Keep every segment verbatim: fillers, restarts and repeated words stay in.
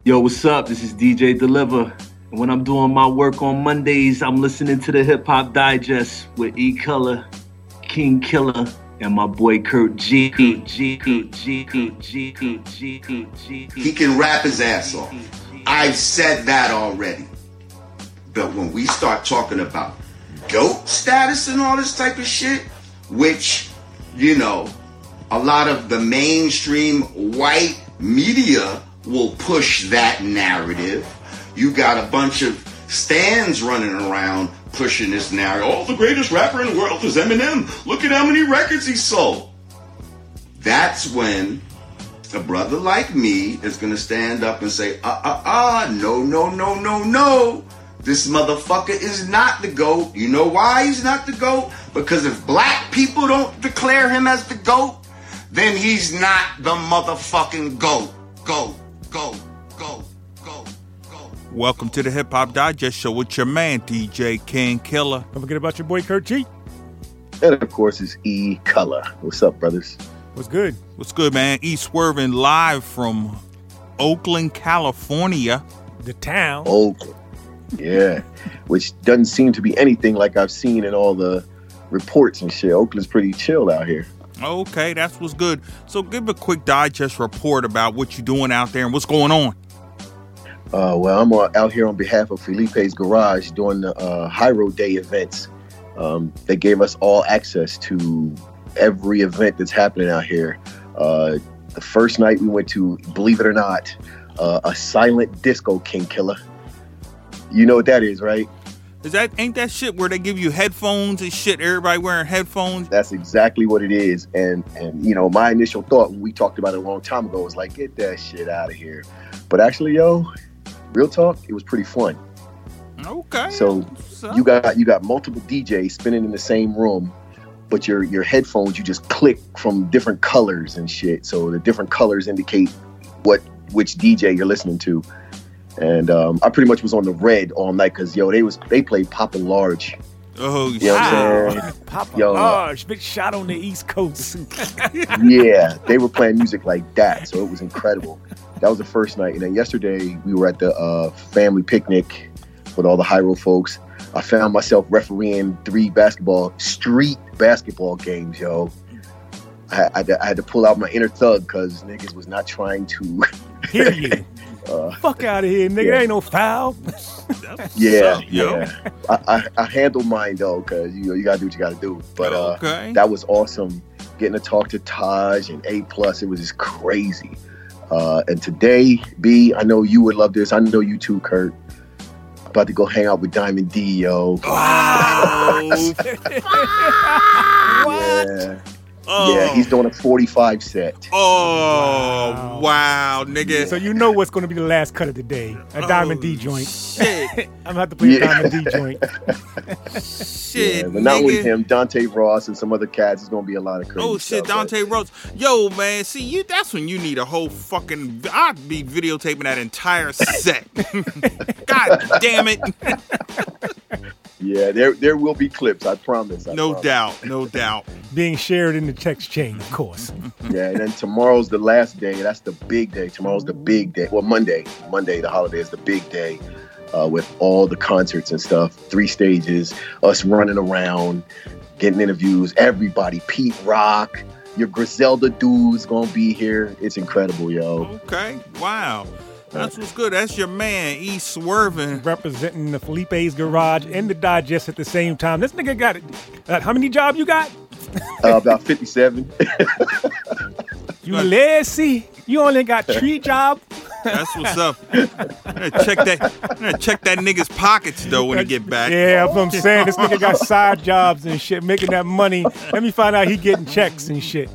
Yo, what's up? This is D J Deliver. And when I'm doing my work on Mondays, I'm listening to the Hip Hop Digest with E Color, King Killer, and my boy Kurt G. G, G, G, G, G, G, G. He can rap his ass off. I've said that already. But when we start talking about GOAT status and all this type of shit, which, you know, a lot of the mainstream white media will push that narrative. You got a bunch of stands running around pushing this narrative. Oh, the greatest rapper in the world is Eminem. Look at how many records he sold. That's when a brother like me is going to stand up and say, uh, uh, uh, no, no, no, no, no. This motherfucker is not the GOAT. You know why he's not the GOAT? Because if black people don't declare him as the GOAT, then he's not the motherfucking GOAT. GOAT. Go, go, go, go. Welcome to the Hip Hop Digest Show with your man, D J King Killer. Don't forget about your boy, Kurt G. And of course, it's E Color. What's up, brothers? What's good? What's good, man? E Swerving live from Oakland, California. The town. Oakland. Yeah. Which doesn't seem to be anything like I've seen in all the reports and shit. Oakland's pretty chill out here. Okay, that's what's good. So give a quick digest report about what you're doing out there and what's going on. Uh, well, I'm uh, out here on behalf of Felipe's Garage doing the uh, Hyro Day events. Um, they gave us all access to every event that's happening out here. Uh, the first night we went to, believe it or not, uh, a silent disco, King Killer. You know what that is, right? Is that ain't that shit where they give you headphones and shit? Everybody wearing headphones. That's exactly what it is. And and you know, my initial thought when we talked about it a long time ago was like, get that shit out of here. But actually, yo, real talk, it was pretty fun. Okay. So, so you got you got multiple D Js spinning in the same room, but your your headphones you just click from different colors and shit. So the different colors indicate what which D J you're listening to. And um, I pretty much was on the red all night because, yo, they was they played Papa Large. Oh, you know what I'm saying? Papa yo, Large, big shot on the East Coast. Yeah, they were playing music like that, so it was incredible. That was the first night. And then yesterday, we were at the uh, family picnic with all the Hyro folks. I found myself refereeing three basketball, street basketball games, yo. I, I, I had to pull out my inner thug because niggas was not trying to hear you. Uh, Fuck out of here, nigga. Yeah. Ain't no foul. yeah, up, yeah. I, I, I handled mine, though, because, you know, you got to do what you got to do. But uh, okay. That was awesome. Getting to talk to Taj and A+, plus, it was just crazy. Uh, and today, B, I know you would love this. I know you too, Kurt. About to go hang out with Diamond D, yo. Oh. What? Yeah. Oh. Yeah, he's doing a forty-five set. Oh, wow, wow nigga. So you know what's going to be the last cut of the day. A oh, Diamond D joint. Shit. I'm going to have to play yeah. a Diamond D joint. Shit, yeah, but not nigga. only him, Dante Ross and some other cats. It's going to be a lot of crazy Oh, shit, stuff, Dante but... Ross. Yo, man, see, you. That's when you need a whole fucking... I'd be videotaping that entire set. God damn it. Yeah, there there will be clips, I promise. I no promise. doubt, no doubt. Being shared in the text chain, of course. Yeah, and then tomorrow's the last day. That's the big day. Tomorrow's the big day. Well, Monday. Monday, the holiday, is the big day uh, with all the concerts and stuff. Three stages, us running around, getting interviews. Everybody, Pete Rock, your Griselda dude's going to be here. It's incredible, yo. Okay, wow. That's what's good. That's your man, E Swerving. Representing the Felipe's Garage and the Digest at the same time. This nigga got it. Uh, how many jobs you got? Uh, about fifty-seven. You lazy. You only got three jobs. That's what's up. I'm gonna check that. I'm gonna check that nigga's pockets though when he get back. Yeah, that's what I'm saying. This nigga got side jobs and shit, making that money. Let me find out he getting checks and shit.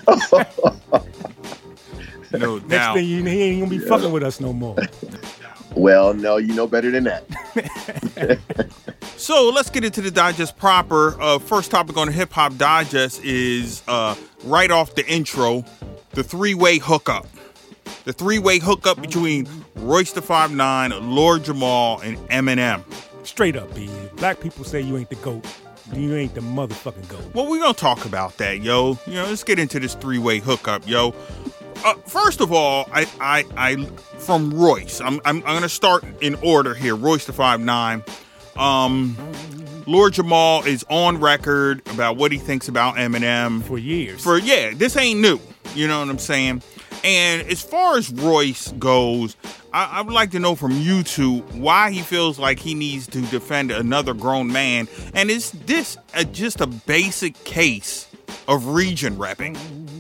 No Next doubt. thing you know, he ain't gonna be yeah. fucking with us no more. Well, no, you know better than that. So let's get into the digest proper. Uh, first topic on the Hip Hop Digest is uh, right off the intro, the three-way hookup. The three-way hookup between Royce da five nine, Lord Jamal, and Eminem. Straight up, B. Black people say you ain't the GOAT. You ain't the motherfucking GOAT. Well, we're gonna talk about that, yo. You know, let's get into this three-way hookup, yo. Uh, first of all, I, I, I, from Royce, I'm, I'm, I'm gonna start in order here. Royce the five nine. Um, Lord Jamal is on record about what he thinks about Eminem for years. For yeah, this ain't new. You know what I'm saying? And as far as Royce goes, I, I would like to know from you two why he feels like he needs to defend another grown man. And is this a, just a basic case of region repping?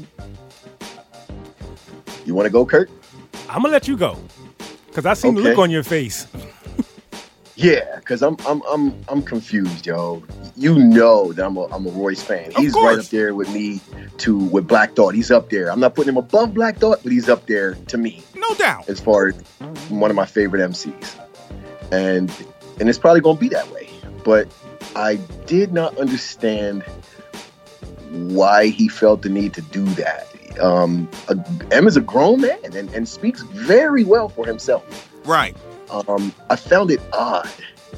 You want to go, Kurt? I'm gonna let you go because I seen Okay. the look on your face. Yeah, because I'm I'm I'm I'm confused, yo. You know that I'm a I'm a Royce fan. Of He's course. right up there with me to with Black Thought. He's up there. I'm not putting him above Black Thought, but he's up there to me No doubt. as far as one of my favorite M Cs. And and it's probably gonna be that way. But I did not understand why he felt the need to do that. Um, a, M is a grown man and, and speaks very well for himself. Right. Um, I found it odd.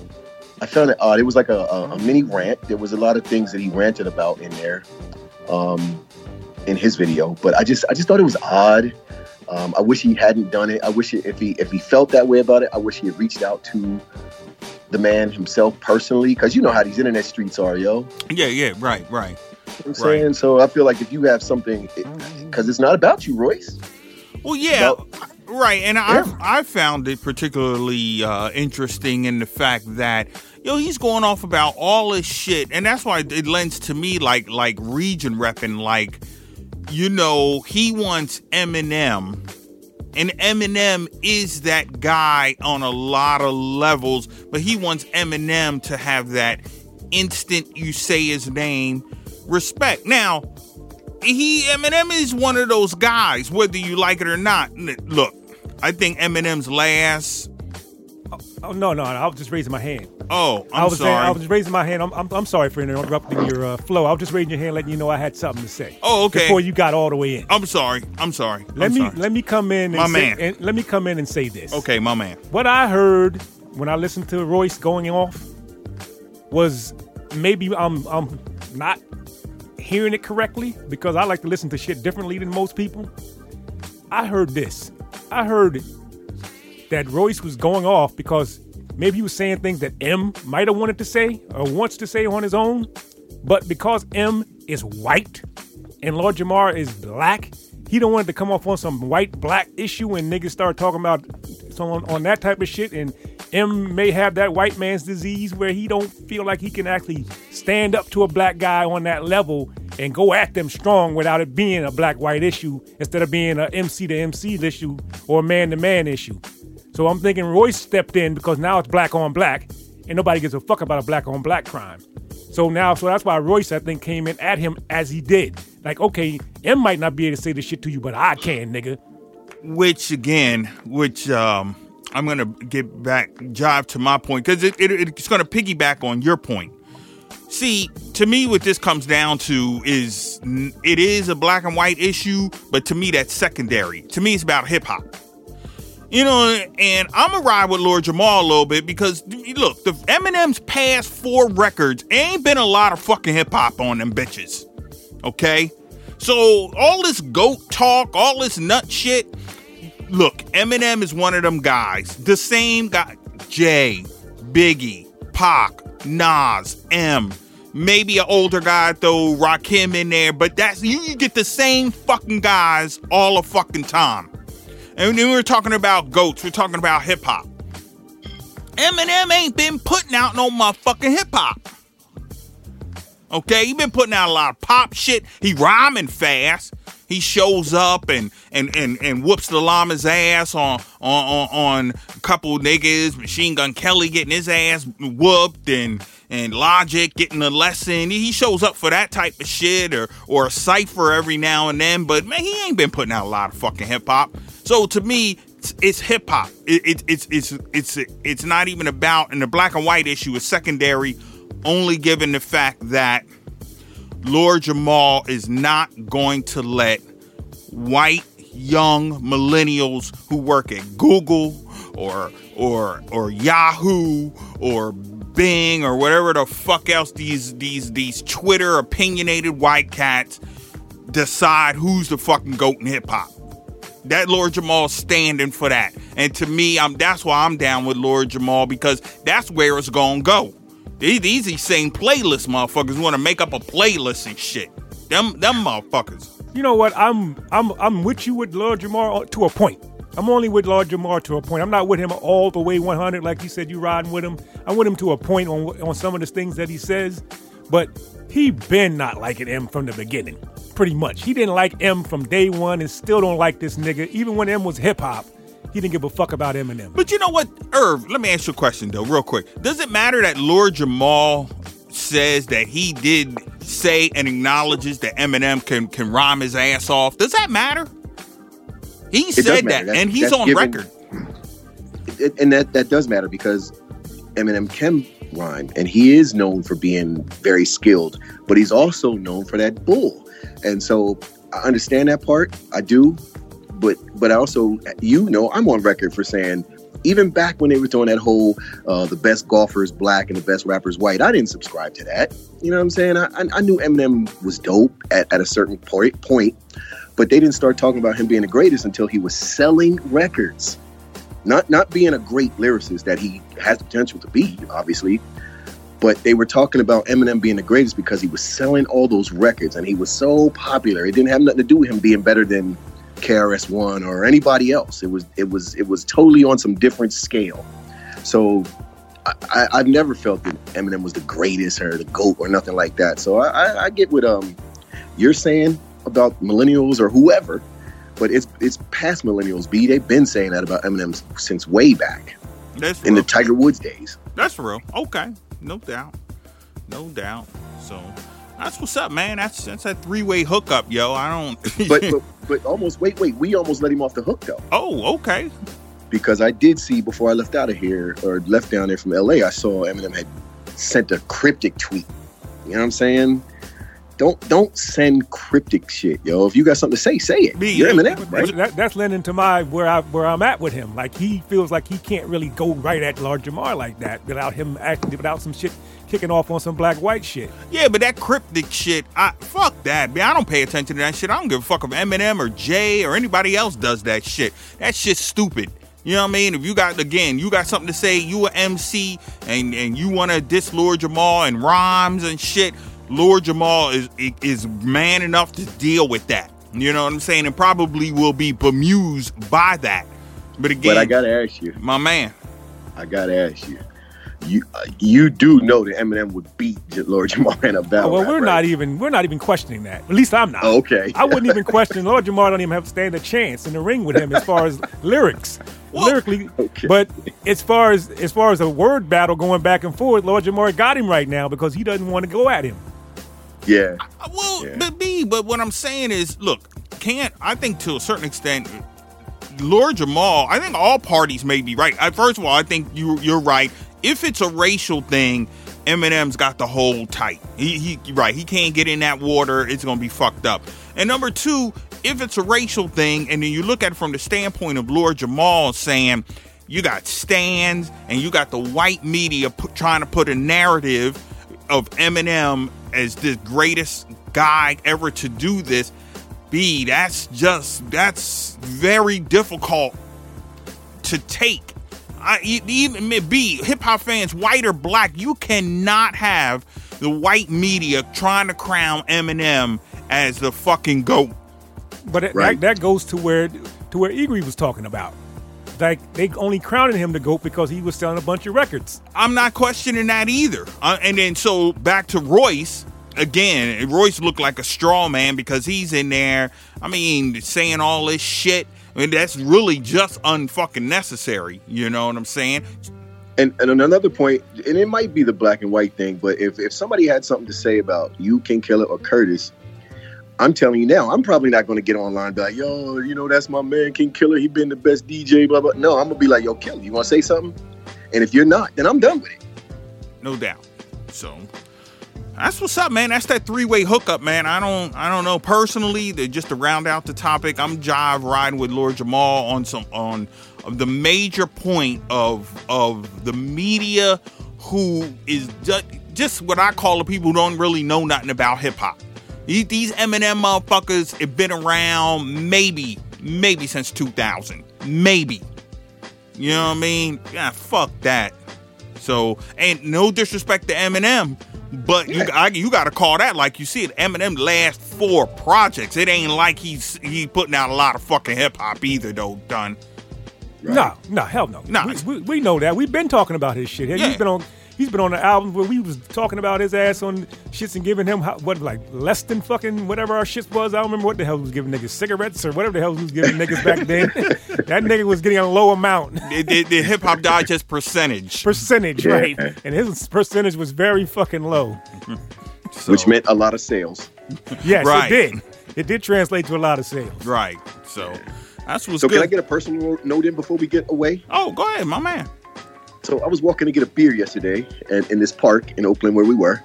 I found it odd. It was like a, a, a mini rant. There was a lot of things that he ranted about in there, um, in his video. But I just, I just thought it was odd. Um, I wish he hadn't done it. I wish he, if he, if he felt that way about it, I wish he had reached out to the man himself personally, because you know how these internet streets are, yo. Yeah, yeah, right, right. You know what I'm saying? Right. So I feel like if you have something, because it's not about you, Royce. Well, yeah, Well, right. And yeah. I I found it particularly uh, interesting in the fact that, yo, he's going off about all this shit. And that's why it lends to me like like region repping, like, you know, he wants Eminem. And Eminem is that guy on a lot of levels. But he wants Eminem to have that instant you say his name respect. Now, he Eminem is one of those guys, whether you like it or not. Look, I think Eminem's last. Oh no, no, I was just raising my hand. Oh, I'm I was sorry. Saying, I was just raising my hand. I'm, I'm, I'm sorry for interrupting your uh, flow. I was just raising your hand, letting you know I had something to say. Oh, okay. Before you got all the way in. I'm sorry. I'm sorry. Let I'm me sorry. let me come in and My say, man. And let me come in and say this. Okay, my man. What I heard when I listened to Royce going off was maybe I'm I'm not hearing it correctly because I like to listen to shit differently than most people. I heard this. I heard that Royce was going off because maybe he was saying things that M might have wanted to say or wants to say on his own, but because M is white and Lord Jamar is black, he don't want to come off on some white-black issue and niggas start talking about on, on that type of shit, and M may have that white man's disease where he don't feel like he can actually stand up to a black guy on that level and go at them strong without it being a black-white issue instead of being a M C to M C issue or a man-to-man issue. So I'm thinking Royce stepped in because now it's black on black and nobody gives a fuck about a black on black crime. So now, so that's why Royce, I think, came in at him as he did. Like, okay, M might not be able to say this shit to you, but I can, nigga. Which again, which um, I'm gonna get back, jive to my point because it, it it's gonna piggyback on your point. See, to me, what this comes down to is it is a black and white issue, but to me, that's secondary. To me, it's about hip hop. You know, and I'm gonna ride with Lord Jamal a little bit because look, the Eminem's past four records ain't been a lot of fucking hip hop on them bitches. Okay, so all this goat talk, all this nut shit. Look, Eminem is one of them guys. The same guy, Jay, Biggie, Pac, Nas, M. Maybe an older guy, throw Rakim in there, but that's you, you get the same fucking guys all the fucking time. And then we're talking about goats, we're talking about hip hop. Eminem ain't been putting out no motherfucking hip hop. Okay, he been putting out a lot of pop shit. He rhyming fast. He shows up and and and, and whoops the llama's ass on on on, on a couple niggas. Machine Gun Kelly getting his ass whooped and and Logic getting a lesson. He shows up for that type of shit or or a cipher every now and then. But man, he ain't been putting out a lot of fucking hip hop. So to me, it's, it's hip hop. It, it, it's it's it's it's not even about. And the black and white issue is secondary, only given the fact that Lord Jamal is not going to let white young millennials who work at Google or or or Yahoo or Bing or whatever the fuck else these these these Twitter opinionated white cats decide who's the fucking goat in hip hop. That Lord Jamal's standing for that. And to me, I'm that's why I'm down with Lord Jamal, because that's where it's gonna go. These, these same playlist motherfuckers want to make up a playlist and shit. Them them motherfuckers. You know what? I'm I'm I'm with you with Lord Jamar to a point. I'm only with Lord Jamar to a point. I'm not with him all the way one hundred like you said you riding with him. I'm with him to a point on on some of the things that he says, but he been not liking M from the beginning. Pretty much. He didn't like M from day one and still don't like this nigga. Even when M was hip hop, he didn't give a fuck about Eminem. But you know what, Irv, let me ask you a question though, real quick. Does it matter that Lord Jamal says that he did say and acknowledges that Eminem can, can rhyme his ass off? Does that matter? He It said does that, matter. That's- and he's that's on given- record. It, and that, that does matter because Eminem can rhyme, and he is known for being very skilled, but he's also known for that bull. And so I understand that part. I do. But but I also, you know, I'm on record for saying, even back when they were doing that whole uh, the best golfers black and the best rappers white, I didn't subscribe to that. You know what I'm saying? I, I, I knew Eminem was dope at, at a certain point, point, but they didn't start talking about him being the greatest until he was selling records. Not not being a great lyricist that he has the potential to be, obviously, but they were talking about Eminem being the greatest because he was selling all those records and he was so popular. It didn't have nothing to do with him being better than K R S One or anybody else. It was it was it was totally on some different scale. So I, I, I've never felt that Eminem was the greatest or the GOAT or nothing like that. So I, I, I get what um you're saying about millennials or whoever, but it's it's past millennials. B, they've been saying that about Eminem since way back. That's in real. the Tiger Woods days. That's real. Okay, no doubt, no doubt. So that's what's up, man. That's that's that three way hookup, yo. I don't. but, but but almost wait wait we almost let him off the hook though. Oh, okay. Because I did see before I left out of here or left down there from L A, I saw Eminem had sent a cryptic tweet. You know what I'm saying? Don't don't send cryptic shit, yo. If you got something to say, say it. Me, You're yeah. Eminem, right? That, that's lending to my where I where I'm at with him. Like he feels like he can't really go right at Lord Jamar like that without him acting without some shit kicking off on some black white shit. Yeah, but that cryptic shit, I fuck that, man. I don't pay attention to that shit. I don't give a fuck if Eminem or Jay or anybody else does that shit. That shit's stupid. You know what I mean? If you got, again, you got something to say, you a M C, and, and you want to diss Lord Jamal and rhymes and shit, Lord Jamal is is man enough to deal with that. You know what I'm saying? And probably will be bemused by that. But again, But I gotta ask you, my man. I gotta ask you. You uh, you do know that Eminem would beat Lord Jamar in a battle. well, rap, we're right? not even we're not even questioning that. At least I'm not. Oh, okay. I wouldn't even question Lord Jamar. Don't even have to stand a chance in the ring with him as far as lyrics, Well, lyrically. okay. But as far as as far as a word battle going back and forth, Lord Jamar got him right now because he doesn't want to go at him. Yeah. Well, Yeah. but B, but what I'm saying is, look, can't I think to a certain extent, Lord Jamal, I think all parties may be right. I, first of all, I think you you're right. If it's a racial thing, Eminem's got the hold tight. He he right. He can't get in that water. It's gonna be fucked up. And number two, if it's a racial thing, and then you look at it from the standpoint of Lord Jamal saying, you got stands and you got the white media put, trying to put a narrative of Eminem as the greatest guy ever to do this. B, that's just, that's very difficult to take. I, even B, hip hop fans, white or black, you cannot have the white media trying to crown Eminem as the fucking GOAT. But it, Right. that, that goes to where to where Egri was talking about. Like they only crowned him the GOAT because he was selling a bunch of records. I'm not questioning that either. Uh, and then so back to Royce. Again, Royce looked like a straw man because he's in there, I mean, saying all this shit. I mean, that's really just unfucking necessary. You know what I'm saying? And and on another point, and it might be the black and white thing, but if, if somebody had something to say about you, King Killer, or Curtis, I'm telling you now, I'm probably not going to get online and be like, yo, you know, that's my man, King Killer. He been the best D J, blah, blah. No, I'm going to be like, yo, Killer, you want to say something? And if you're not, then I'm done with it. No doubt. So that's what's up, man. That's that three-way hookup, man. I don't I don't know personally, that just to round out the topic, I'm jive riding with Lord Jamal on some on the major point of of the media who is just, just what I call the people who don't really know nothing about hip hop. These, these Eminem motherfuckers have been around maybe maybe since two thousand. Maybe. You know what I mean? Yeah, fuck that. So, and no disrespect to Eminem, but you I, you got to call that like you see it. Eminem last four projects. It ain't like he's he putting out a lot of fucking hip hop either, though. Done. Right. No, no, hell no. Nah. We, we, we know that. We've been talking about his shit. Yeah. He's been on. He's been on the album where we was talking about his ass on shits and giving him how, what like less than fucking whatever our shit was. I don't remember what the hell he was giving niggas, cigarettes or whatever the hell he was giving niggas back then. That nigga was getting a low amount. The, the, the Hip Hop Digest percentage. Percentage, Yeah. right? And his percentage was very fucking low. So, Which meant a lot of sales. Yes, Right. it did. It did translate to a lot of sales. right. So that's what's So good. can I get a personal note in before we get away? oh, go ahead, my man. So I was walking to get a beer yesterday, and in this park in Oakland where we were,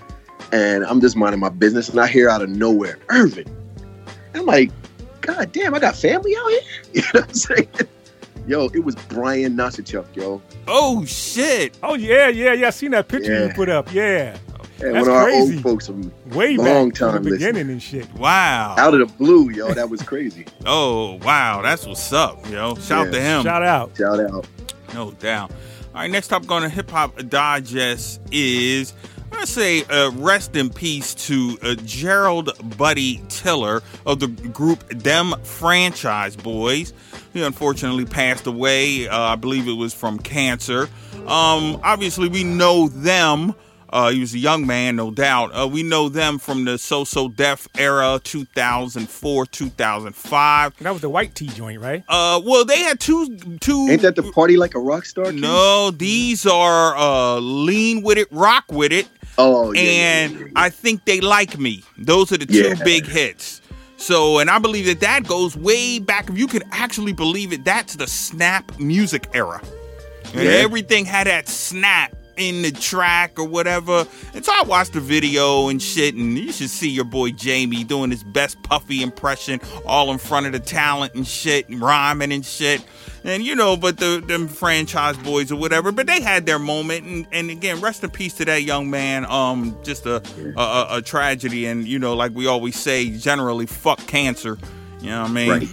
and I'm just minding my business, and I hear out of nowhere, Irvin. And I'm like, God damn, I got family out here. You know what I'm saying? Yo, it was Brian Nosachuk, yo. Oh shit. Oh yeah, yeah, yeah. I seen that picture Yeah. you put up. Yeah, And That's one of our crazy. old folks from way long back to the time beginning listening. and shit. Wow. Out of the blue, yo. That was crazy. Oh wow, that's what's up, yo. Shout Yeah. to him. Shout out. Shout out. No doubt. All right, next up on the Hip Hop Digest is, I'm going to say uh, rest in peace to uh, Gerald Buddy Tiller of the group Them Franchise Boys. He unfortunately passed away. Uh, I believe it was from cancer. Um, obviously, we know them. Uh, he was a young man, no doubt. Uh, we know them from the So So Def era, two thousand four, two thousand five. That was the white tea joint, right? Uh, well, they had two, two. Ain't that the party like a rock star? King? No, these are uh, Lean With It, Rock With It, Oh, yeah. and yeah, yeah, yeah. I Think They Like Me. Those are the two Yeah. big hits. So, and I believe that that goes way back. If you could actually believe it, that's the snap music era. And Yeah. everything had that snap in the track or whatever. And so I watched the video and shit, and you should see your boy Jamie doing his best Puffy impression all in front of the talent and shit, and rhyming and shit. And you know, but the them franchise boys or whatever, but they had their moment. And, and again, rest in peace to that young man. Um, just a, a, a, a tragedy. And you know, like we always say, generally, fuck cancer. You know what I mean? Right.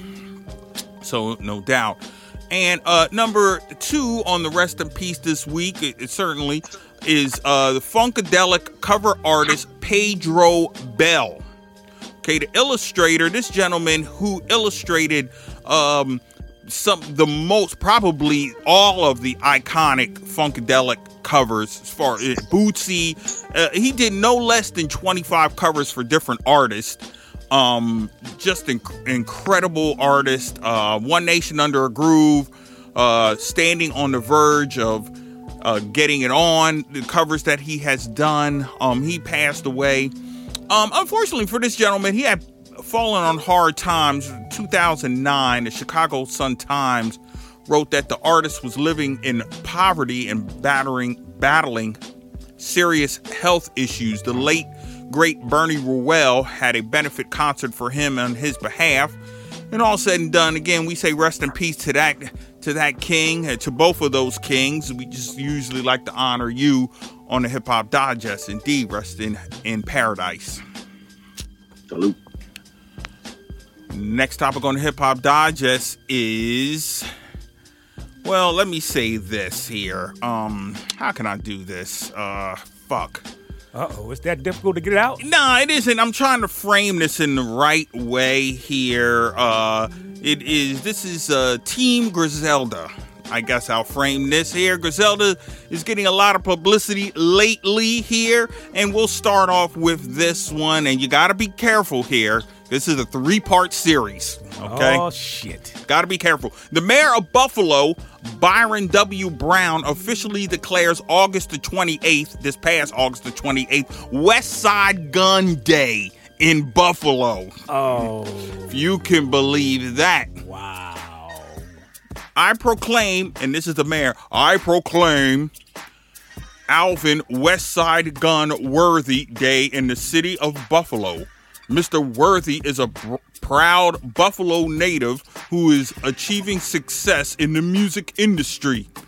So no doubt. And uh, number two on the rest in peace this week, it, it certainly is uh, the Funkadelic cover artist Pedro Bell. Okay, the illustrator, this gentleman who illustrated um, some the most, probably all of the iconic Funkadelic covers as far as Bootsy. Uh, he did no less than twenty-five covers for different artists. Um, just inc- incredible artist. Uh, One Nation Under a Groove, uh, standing on the verge of uh, getting it on. The covers that he has done. Um, he passed away. Um, unfortunately for this gentleman, he had fallen on hard times. In two thousand nine, the Chicago Sun-Times wrote that the artist was living in poverty and battering, battling serious health issues. The late great Bernie Ruel had a benefit concert for him on his behalf. And all said and done, again, we say rest in peace to that to that king, uh, to both of those kings. We just usually like to honor you on the Hip Hop Digest. Indeed, rest in, in paradise. Salute. Next topic on the Hip Hop Digest is, well, let me say this here. Um, how can I do this? Uh, fuck. Uh-oh, it's that difficult to get it out? Nah, it isn't. I'm trying to frame this in the right way here. Uh, it is, this is uh, Team Griselda. I guess I'll frame this here. Griselda is getting a lot of publicity lately here, and we'll start off with this one, and you gotta be careful here. This is a three-part series, okay? Oh, shit. Gotta be careful. The mayor of Buffalo, Byron W. Brown, officially declares August the twenty-eighth, this past August the twenty-eighth, West Side Gun Day in Buffalo. Oh. If you can believe that. Wow. I proclaim, and this is the mayor, I proclaim Alvin West Side Gun Worthy Day in the city of Buffalo. Mister Worthy is a pr- proud Buffalo native who is achieving success in the music industry.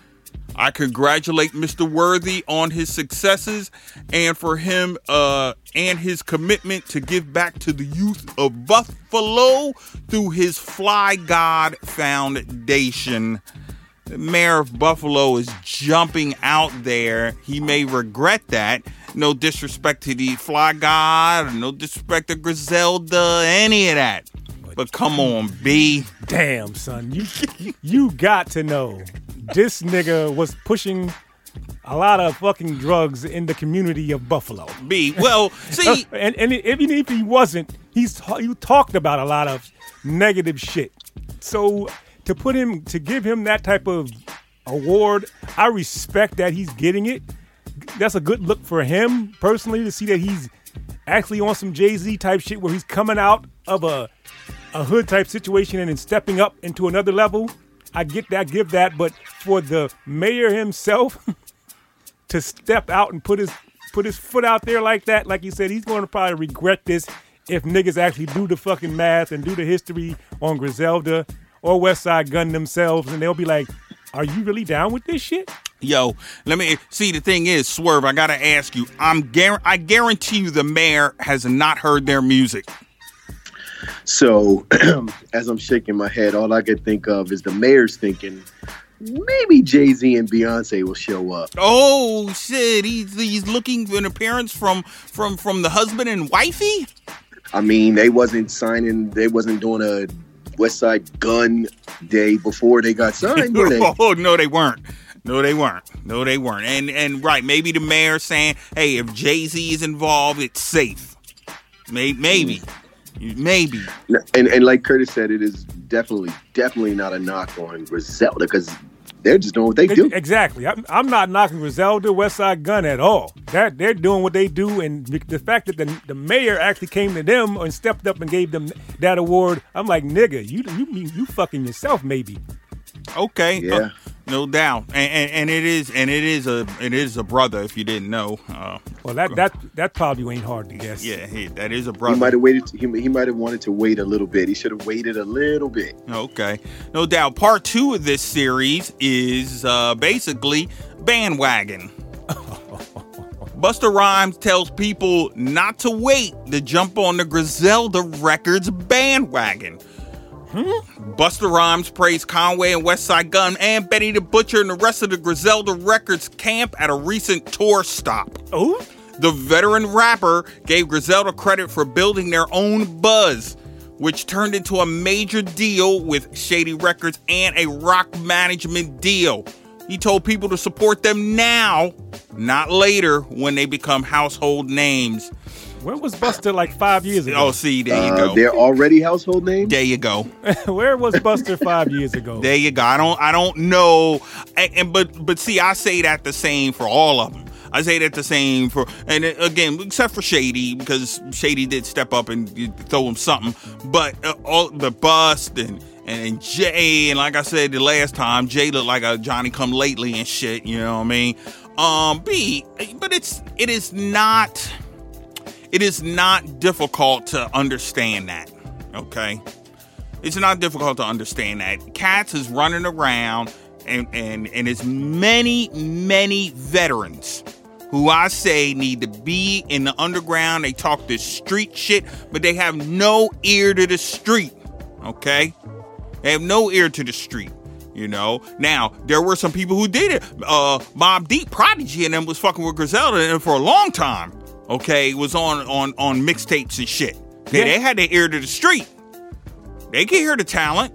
I congratulate Mister Worthy on his successes and for him uh, and his commitment to give back to the youth of Buffalo through his Fly God Foundation. The mayor of Buffalo is jumping out there. He may regret that. No disrespect to the Fly God, no disrespect to Griselda, any of that. But come on, B. Damn, son. You you got to know. This nigga was pushing a lot of fucking drugs in the community of Buffalo. B. Well, see. and, and even if he wasn't, he's he talked about a lot of negative shit. So to put him, to give him that type of award, I respect that he's getting it. That's a good look for him personally, to see that he's actually on some Jay-Z type shit where he's coming out of a a hood type situation and then stepping up into another level. I get that, give that, but for the mayor himself to step out and put his put his foot out there like that, like you said, he's going to probably regret this if niggas actually do the fucking math and do the history on Griselda or Westside Gunn themselves, and they'll be like, are you really down with this shit? Yo, let me see. The thing is, Swerve, I gotta ask you. I'm gar- I guarantee you, the mayor has not heard their music. So, as I'm shaking my head, all I could think of is the mayor's thinking maybe Jay-Z and Beyonce will show up. Oh shit! He's he's looking for an appearance from from from the husband and wifey. I mean, they wasn't signing. They wasn't doing a Westside Gunn day before they got signed, were they? Oh no, they weren't. No, they weren't. No, they weren't. And and right, maybe the mayor saying, "Hey, if Jay-Z is involved, it's safe." Maybe, maybe, maybe. And and like Curtis said, it is definitely, definitely not a knock on Griselda because they're just doing what they do. Exactly. I'm, I'm not knocking Griselda, Westside Gunn at all. That they're doing what they do, and the fact that the the mayor actually came to them and stepped up and gave them that award, I'm like, nigga, you you you fucking yourself, maybe. Okay. Yeah. Uh, no doubt, and, and and it is, and it is a, it is a brother. If you didn't know, uh, well, that that that probably ain't hard to guess. Yeah, he, that is a brother. He might have waited. He, he might have wanted to wait a little bit. He should have waited a little bit. Okay, no doubt. Part two of this series is uh, basically bandwagon. Busta Rhymes tells people not to wait to jump on the Griselda Records bandwagon. Hmm? Busta Rhymes praised Conway and Westside Gunn and Benny the Butcher and the rest of the Griselda Records camp at a recent tour stop. Oh? The veteran rapper gave Griselda credit for building their own buzz, which turned into a major deal with Shady Records and a rock management deal. He told people to support them now, not later when they become household names. Where was Buster like five years ago? Oh, see, there you uh, go. They're already household names? There you go. Where was Buster five years ago? There you go. I don't I don't know. And, and but but see, I say that the same for all of them. I say that the same for, and again, except for Shady, because Shady did step up and throw him something. But uh, all the Bust and and Jay, and like I said the last time, Jay looked like a Johnny Come Lately and shit. You know what I mean? Um, B, but it's it is not. It is not difficult to understand that, okay? It's not difficult to understand that. Cats is running around, and, and, and it's many, many veterans who I say need to be in the underground. They talk this street shit, but they have no ear to the street, okay? They have no ear to the street, you know? Now, there were some people who did it. Uh, Mobb Deep, Prodigy, and them was fucking with Griselda and for a long time. Okay, was on on on mixtapes and shit. Okay, yeah. They had their ear to the street. They can hear the talent.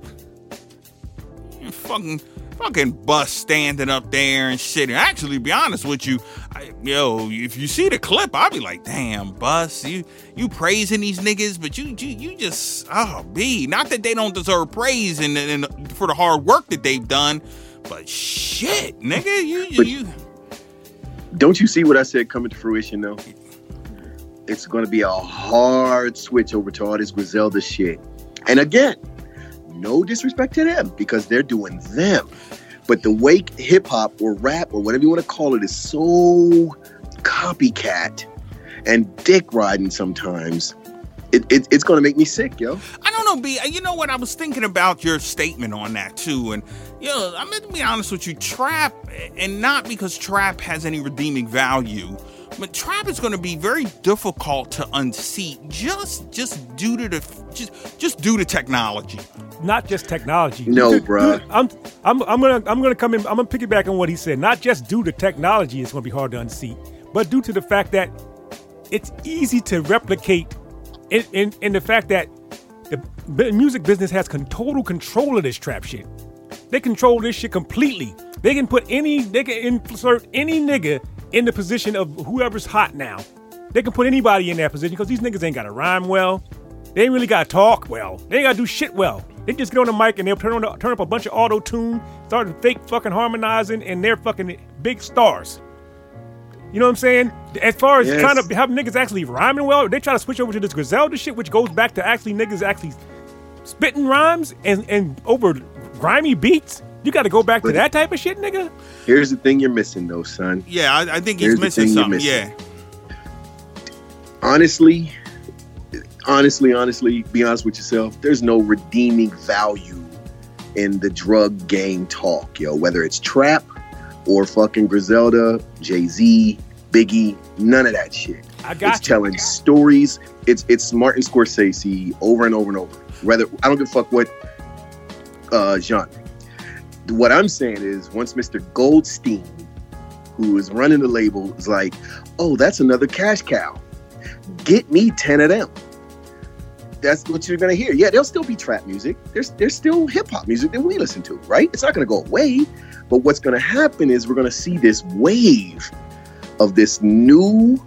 Fucking fucking Bust standing up there and shit. And actually, to be honest with you, I, yo, if you see the clip, I'll be like, damn, Bust, you you praising these niggas, but you you you just oh B. Not that they don't deserve praise and, and for the hard work that they've done, but shit, nigga, you you. But you don't you see what I said coming to fruition though? It's going to be a hard switch over to all this Griselda shit. And again, no disrespect to them because they're doing them. But the way hip hop or rap or whatever you want to call it is so copycat and dick riding sometimes. It, it, it's going to make me sick, yo. I don't know, B. You know what? I was thinking about your statement on that, too. And, Yo, I'm going to be honest with you. Trap, and not because trap has any redeeming value, but trap is going to be very difficult to unseat just just due to the just just due to technology. Not just technology. No, dude, bruh. Dude, I'm I'm I'm gonna I'm gonna come in. I'm gonna piggyback on what he said. Not just due to technology, it's gonna be hard to unseat, but due to the fact that it's easy to replicate, in in, in the fact that the music business has con- total control of this trap shit. They control this shit completely. They can put any, they can insert any nigga in the position of whoever's hot now. They can put anybody in that position because these niggas ain't got to rhyme well. They ain't really got to talk well. They ain't got to do shit well. They just get on the mic and they'll turn on the, turn up a bunch of auto-tune, start fake fucking harmonizing, and they're fucking big stars. You know what I'm saying? As far as yes. trying to have niggas actually rhyming well, they try to switch over to this Griselda shit, which goes back to actually niggas actually spitting rhymes and, and over grimy beats. You got to go back but to that type of shit, nigga. Here's the thing you're missing, though, son. Yeah, I, I think he's here's missing something. Missing. Yeah. Honestly, honestly, honestly, be honest with yourself. There's no redeeming value in the drug game talk, yo. Whether it's trap or fucking Griselda, Jay-Z, Biggie, none of that shit. I got it's you. telling stories. It's it's Martin Scorsese over and over and over. Whether I don't give a fuck what uh, genre. What I'm saying is, once Mister Goldstein, who is running the label, is like, "Oh, that's another cash cow. Get me ten of them." That's what you're gonna hear. Yeah, there'll still be trap music. There's there's still hip hop music that we listen to, right? It's not gonna go away. But what's gonna happen is we're gonna see this wave of this new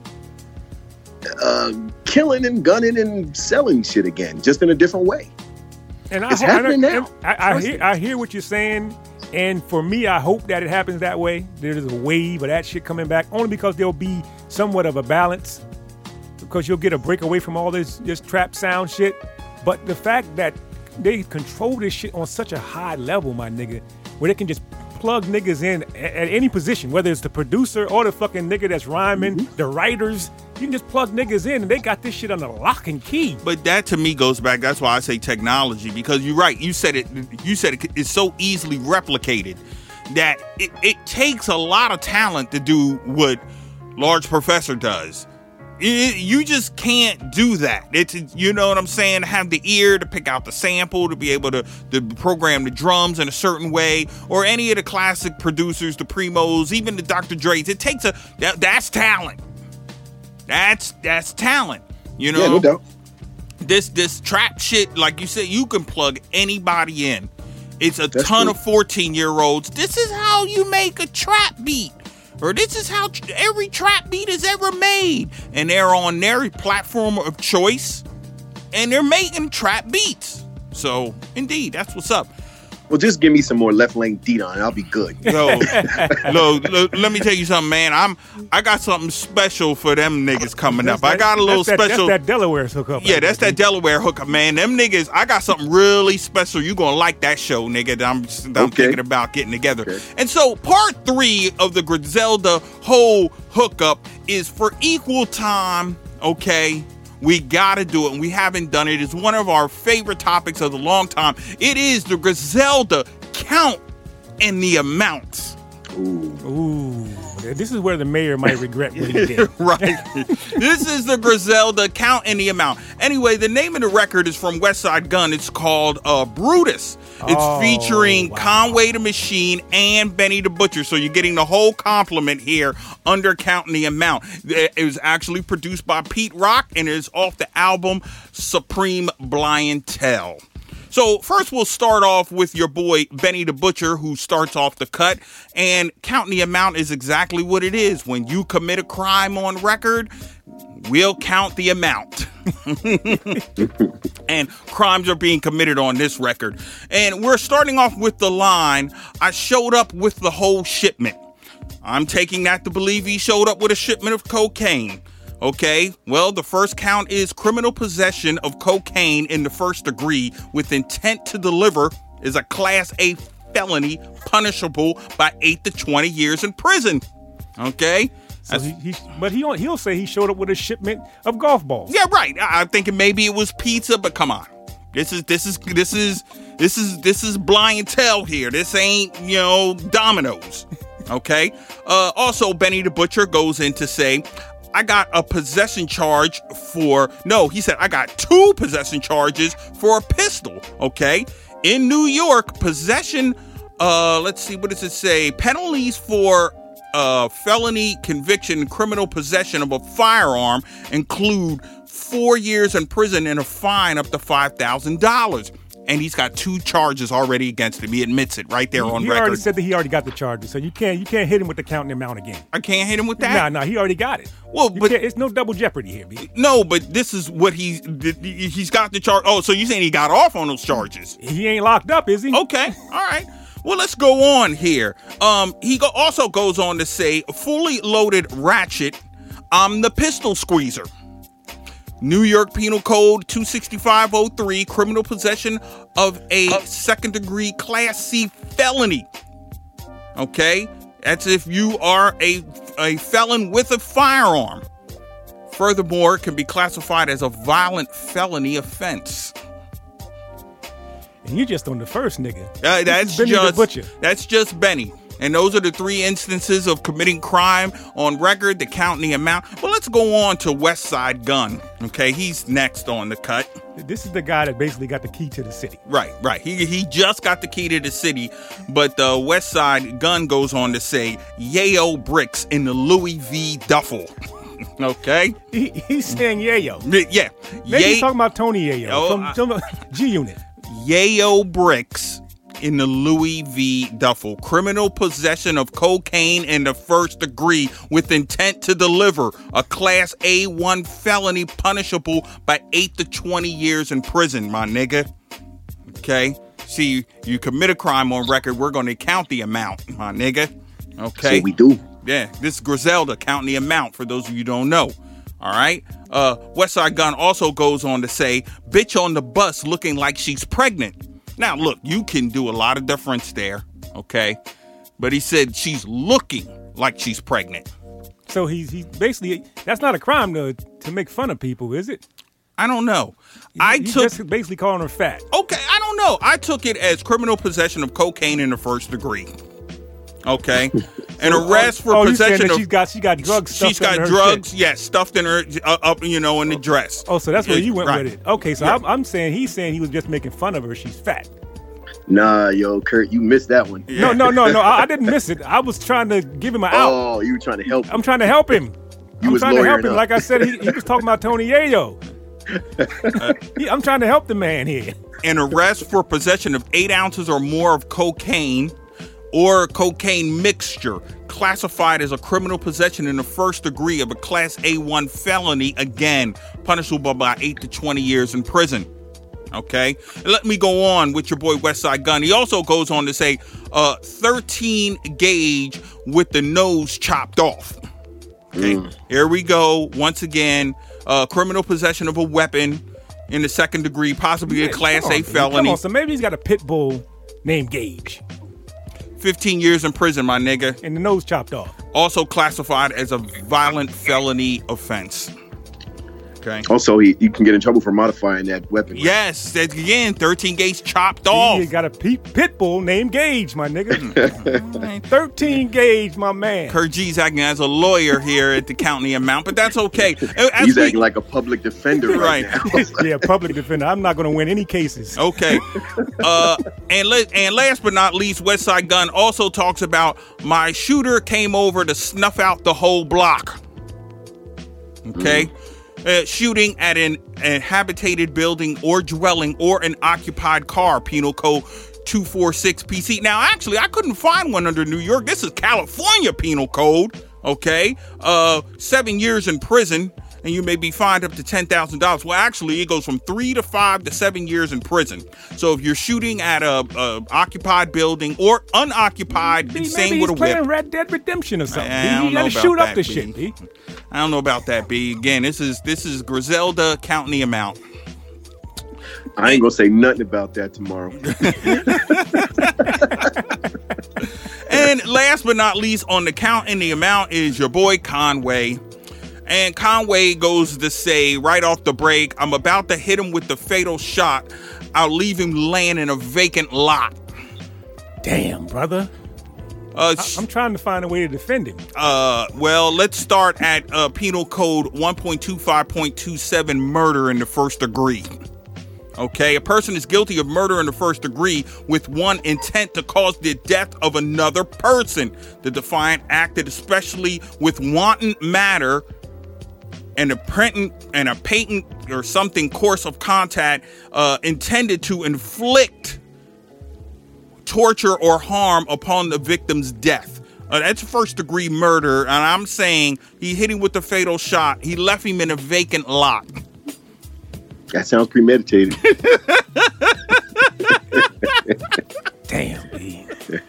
uh, killing and gunning and selling shit again, just in a different way. And I it's ho- happening and now. I, I, I, hear, I hear what you're saying, and for me, I hope that it happens that way. There's a wave of that shit coming back, only because there'll be somewhat of a balance, because you'll get a break away from all this this trap sound shit. But the fact that they control this shit on such a high level, my nigga, where they can just plug niggas in at, at any position, whether it's the producer or the fucking nigga that's rhyming, mm-hmm. the writers. You can just plug niggas in and they got this shit under lock and key. But that to me goes back, that's why I say technology, because you're right. You said it, you said it, it's so easily replicated that it, it takes a lot of talent to do what Large Professor does. It, you just can't do that. It's, you know what I'm saying? Have the ear to pick out the sample, to be able to, to program the drums in a certain way, or any of the classic producers, the Primos, even the Doctor Dre's. It takes a, that, that's talent. That's, that's talent. You know? Yeah, no doubt. This, this trap shit, like you said, you can plug anybody in. It's a that's ton true. of fourteen year olds. This is how you make a trap beat. Or this is how tr- every trap beat is ever made. And they're on their platform of choice. And they're making trap beats. So, indeed, that's what's up. Well, just give me some more left lane D-Don and I'll be good. Yo, lo, lo, let me tell you something, man. I'm, I got something special for them niggas coming that's up. That, I got a little that's special. That, that's that Delaware hookup. Yeah, that's that Delaware hookup, man. Them niggas, I got something really special. You gonna like that show, nigga, that I'm, that I'm okay. thinking about getting together. Okay. And so part three of the Griselda whole hookup is for equal time, okay? We gotta do it, and we haven't done it. It's one of our favorite topics of the long time. It is the Griselda count and the amounts. Ooh. Ooh. This is where the mayor might regret what he did. Right. This is the Griselda count and the amount. Anyway, the name of the record is from Westside Gun. It's called uh, Brutus. It's oh, featuring wow. Conway the Machine and Benny the Butcher. So you're getting the whole compliment here under Count and the Amount. It was actually produced by Pete Rock and is off the album Supreme Blientele. So first we'll start off with your boy Benny the Butcher, who starts off the cut, and counting the amount is exactly what it is. When you commit a crime on record, we'll count the amount. And crimes are being committed on this record. And we're starting off with the line, I showed up with the whole shipment. I'm taking that to believe he showed up with a shipment of cocaine. Okay, well, the first count is criminal possession of cocaine in the first degree with intent to deliver is a Class A felony punishable by eight to twenty years in prison. Okay? So he, he, but he he'll say he showed up with a shipment of golf balls. Yeah, right. I'm thinking maybe it was pizza, but come on. This is this is this is this is this is blind tell here. This ain't, you know, dominoes. Okay. Uh, also, Benny the Butcher goes in to say, I got a possession charge for, no, he said, I got two possession charges for a pistol, okay? In New York, possession, uh, let's see, what does it say? Penalties for uh, felony conviction, criminal possession of a firearm include four years in prison and a fine up to five thousand dollars. And he's got two charges already against him. He admits it right there he, on he record. He already said that he already got the charges, so you can't you can't hit him with the counting amount again. I can't hit him with that? Nah, nah, he already got it. Well, you but it's no double jeopardy here, B. No, but this is what he's he's got the charge. Oh, so you saying he got off on those charges? He ain't locked up, is he? Okay, all right. Well, let's go on here. Um, he go, also goes on to say, fully loaded ratchet, I'm the pistol squeezer. New York Penal Code two sixty-five oh three, criminal possession of a second degree Class C felony. Okay? That's if you are a, a felon with a firearm. Furthermore, it can be classified as a violent felony offense. And you just on the first nigga. Uh, that's Benny just the Butcher. That's just Benny. And those are the three instances of committing crime on record, the count and the amount. Well, let's go on to West Side Gun. Okay, he's next on the cut. This is the guy that basically got the key to the city. Right, right. He he just got the key to the city, but the West Side Gun goes on to say, yayo bricks in the Louis V duffel. Okay? He, he's saying yayo. Yeah. Maybe Ye- he's talking about Tony Yayo Oh, from, I- from G-Unit. Yayo bricks in the Louis V duffel. Criminal possession of cocaine in the first degree with intent to deliver. A Class A one felony punishable by eight to twenty years in prison, my nigga. Okay? See, you commit a crime on record, we're going to count the amount, my nigga. Okay? So we do. Yeah, this is Griselda counting the amount for those of you who don't know. All right? Uh, Westside Gun also goes on to say, bitch on the bus looking like she's pregnant. Now, look, you can do a lot of difference there, okay? But he said she's looking like she's pregnant. So he's he's basically, that's not a crime to to make fun of people, is it? I don't know. I He's took just basically calling her fat. Okay, I don't know. I took it as criminal possession of cocaine in the first degree. Okay, an arrest for oh, you saying possession that of she's got she got drugs. she's stuffed got under her drugs, shit. yes, stuffed in her uh, up, you know, in the dress. Oh, so that's where you went Right. with it. Okay, so Yeah. I'm, I'm saying he's saying he was just making fun of her. She's fat. Nah, yo, Kurt, you missed that one. Yeah. No, no, no, no. I, I didn't miss it. I was trying to give him an out. Oh, you were trying to help him. I'm trying to help him. You I'm was trying to help lawyering him. up. Like I said, he, he was talking about Tony Yayo. He- I'm trying to help the man here. An arrest for possession of eight ounces or more of cocaine or cocaine mixture classified as a criminal possession in the first degree of a Class A one felony, again, punishable by eight to twenty years in prison. Okay? Let me go on with your boy Westside Gun. He also goes on to say, uh, thirteen gauge with the nose chopped off. Okay, Mm. Here we go. Once again, uh, criminal possession of a weapon in the second degree, possibly a Hey, Class come A on, Come felony. on, so maybe he's got a pit bull named Gage fifteen years in prison, my nigga. and the nose chopped off. Also classified as a violent felony offense. Okay. Also, he, you can get in trouble for modifying that weapon. Yes, that's again, thirteen gauge chopped off. He got a pit, pit bull named Gage, my nigga. thirteen gauge, my man. Kurt G's acting as a lawyer here at the county amount, but that's okay. As He's we- acting like a public defender right, Right. now. Yeah, public defender. I'm not going to win any cases. Okay. Uh, and let, and last but not least, Westside Gun also talks about my shooter came over to snuff out the whole block. Okay. Mm. Uh, shooting at an inhabited building or dwelling or an occupied car, Penal Code two forty-six P C. Now, actually, I couldn't find one under New York. This is California Penal Code. Okay. Uh, seven years in prison. And you may be fined up to ten thousand dollars. Well, actually, it goes from three to five to seven years in prison. So if you're shooting at a, a occupied building or unoccupied, B, it's maybe same he's with a playing whip. Red Dead Redemption or something. I B. don't You know got to about shoot up that, the B. shit, B. I don't know about that, B. Again, this is this is Griselda counting the amount. I ain't gonna say nothing about that tomorrow. And last but not least, on the count and the amount is your boy Conway. And Conway goes to say right off the break, I'm about to hit him with the fatal shot. I'll leave him laying in a vacant lot. Damn, brother. Uh, I- I'm trying to find a way to defend him. Uh, well, let's start at uh, Penal Code one point two five point two seven, murder in the first degree. Okay, a person is guilty of murder in the first degree with one intent to cause the death of another person. The defiant acted especially with wanton matter and a patent and a patent or something course of contact uh, intended to inflict torture or harm upon the victim's death. Uh, that's first degree murder, and I'm saying he hit him with the fatal shot. He left him in a vacant lot. That sounds premeditated. Damn, B.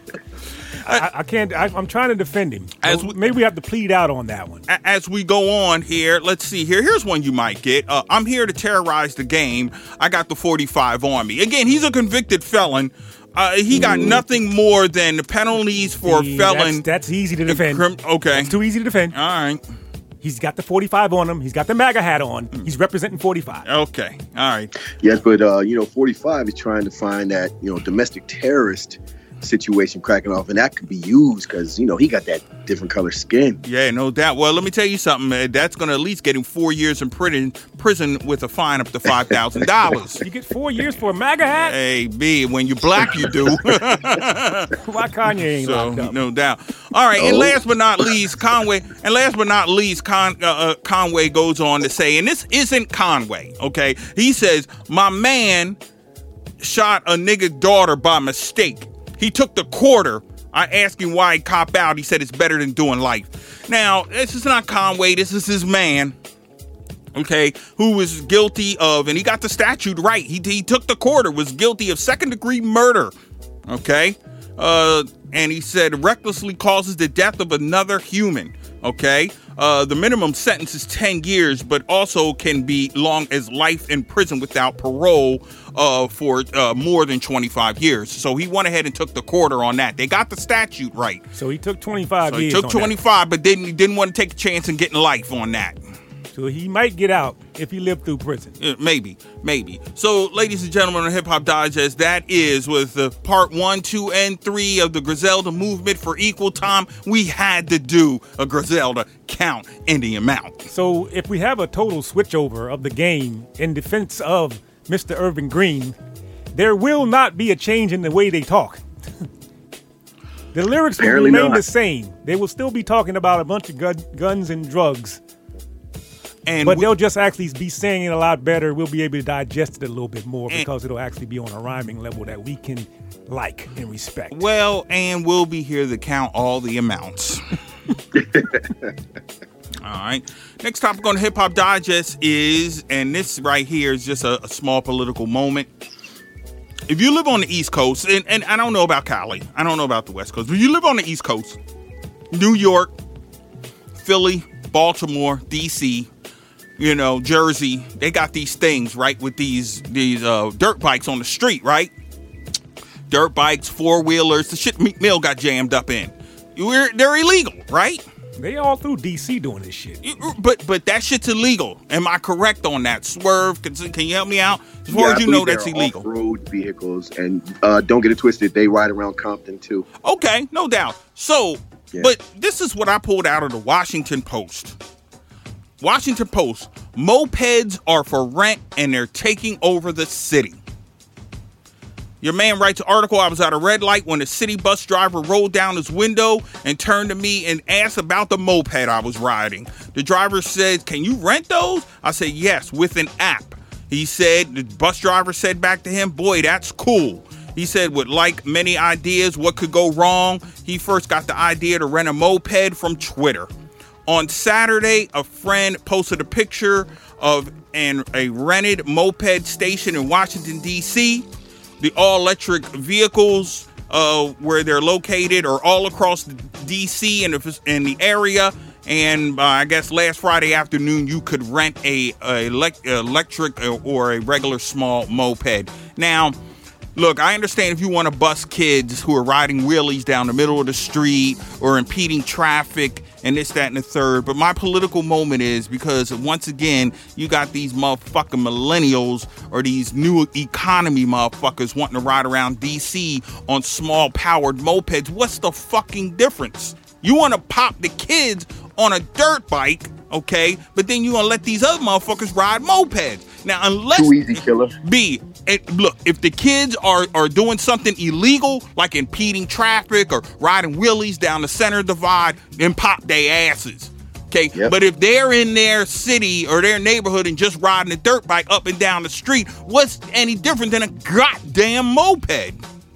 I, I can't. I, I'm trying to defend him. As So we- maybe we have to plead out on that one. A- As we go on here, let's see here. Here's one you might get. Uh, I'm here to terrorize the game. I got the forty-five on me. Again, he's a convicted felon. Uh, he got nothing more than the penalties for See, felon. That's, that's easy to defend. Crim- okay. It's too easy to defend. All right. He's got the forty-five on him. He's got the MAGA hat on. He's representing forty-five. Okay. All right. Yes, but uh, you know, forty-five is trying to find that, you know, domestic terrorist situation cracking off, and that could be used because, you know, he got that different color skin. Yeah, no doubt. Well, let me tell you something, man. That's going to at least get him four years in prison, prison with a fine up to five thousand dollars. You get four years for a MAGA hat? Hey, B, when you black, you do. Why Kanye ain't So, locked up? no doubt. All right, and Oh. last but not least, Conway. And last but not least, Con, uh, uh, Conway goes on to say, and this isn't Conway, okay? He says, my man shot a nigga daughter by mistake. He took the quarter. I asked him why he cop out. He said it's better than doing life. Now, this is not Conway. This is his man, okay, who was guilty of, and he got the statute right. He, he took the quarter, was guilty of second degree murder, okay? Uh, and he said recklessly causes the death of another human, okay? Uh, the minimum sentence is ten years, but also can be long as life in prison without parole uh, for uh, more than twenty-five years. So he went ahead and took the quarter on that. They got the statute right. So he took twenty-five So he years. took on that. twenty-five, but didn't, he didn't want to take a chance in getting life on that. So he might get out if he lived through prison. Uh, Maybe, maybe. So, ladies and gentlemen on Hip Hop Digest, that is with the part one, two, and three of the Griselda movement for equal time. We had to do a Griselda count in the amount. So if we have a total switchover of the game in defense of Mister Irvin Green, there will not be a change in the way they talk. The lyrics Apparently will remain not. the same. They will still be talking about a bunch of gun, guns and drugs, And but we- they'll just actually be saying it a lot better. We'll be able to digest it a little bit more And- because it'll actually be on a rhyming level that we can like and respect. well, and we'll be here to count all the amounts. All right. Next topic on Hip Hop Digest is, and this right here is just a, a small political moment. If you live on the East Coast, and, and I don't know about Cali, I don't know about the West Coast, but you live on the East Coast, New York, Philly, Baltimore, D C, you know, Jersey, they got these things, right, with these these uh, dirt bikes on the street, right? Dirt bikes, four-wheelers, the shit Meek Mill got jammed up in. We're, they're illegal, right? They all through D C doing this shit. You- But but that shit's illegal. Am I correct on that? Swerve, can, can you help me out? As far Yeah, as I you know, believe that's they're illegal. Off-road vehicles, and uh, don't get it twisted, they ride around Compton too. Okay, no doubt. So, Yeah. but this is what I pulled out of the Washington Post. Washington Post, mopeds are for rent and they're taking over the city. Your man writes an article, I was at a red light when a city bus driver rolled down his window and turned to me and asked about the moped I was riding. The driver said, can you rent those? I said, yes, with an app. He said, the bus driver said back to him, boy, that's cool. He said, with like many ideas, what could go wrong? He first got the idea to rent a moped from Twitter. On Saturday, a friend posted a picture of an, a rented moped station in Washington, D C. The all-electric vehicles uh, where they're located are all across D C and the, in the area. And uh, I guess last Friday afternoon, you could rent a, a elect, electric or a regular small moped. Now, look, I understand if you want to bust kids who are riding wheelies down the middle of the street or impeding traffic and this, that, and the third. But my political moment is because once again, you got these motherfucking millennials or these new economy motherfuckers wanting to ride around D C on small powered mopeds. What's the fucking difference? You want to pop the kids on a dirt bike, okay? But then you gonna let these other motherfuckers ride mopeds. Now, unless Too easy, killer. B, it, look, if the kids are, are doing something illegal, like impeding traffic or riding wheelies down the center divide, then pop their asses. Okay, Yep. But if they're in their city or their neighborhood and just riding a dirt bike up and down the street, what's any different than a goddamn moped?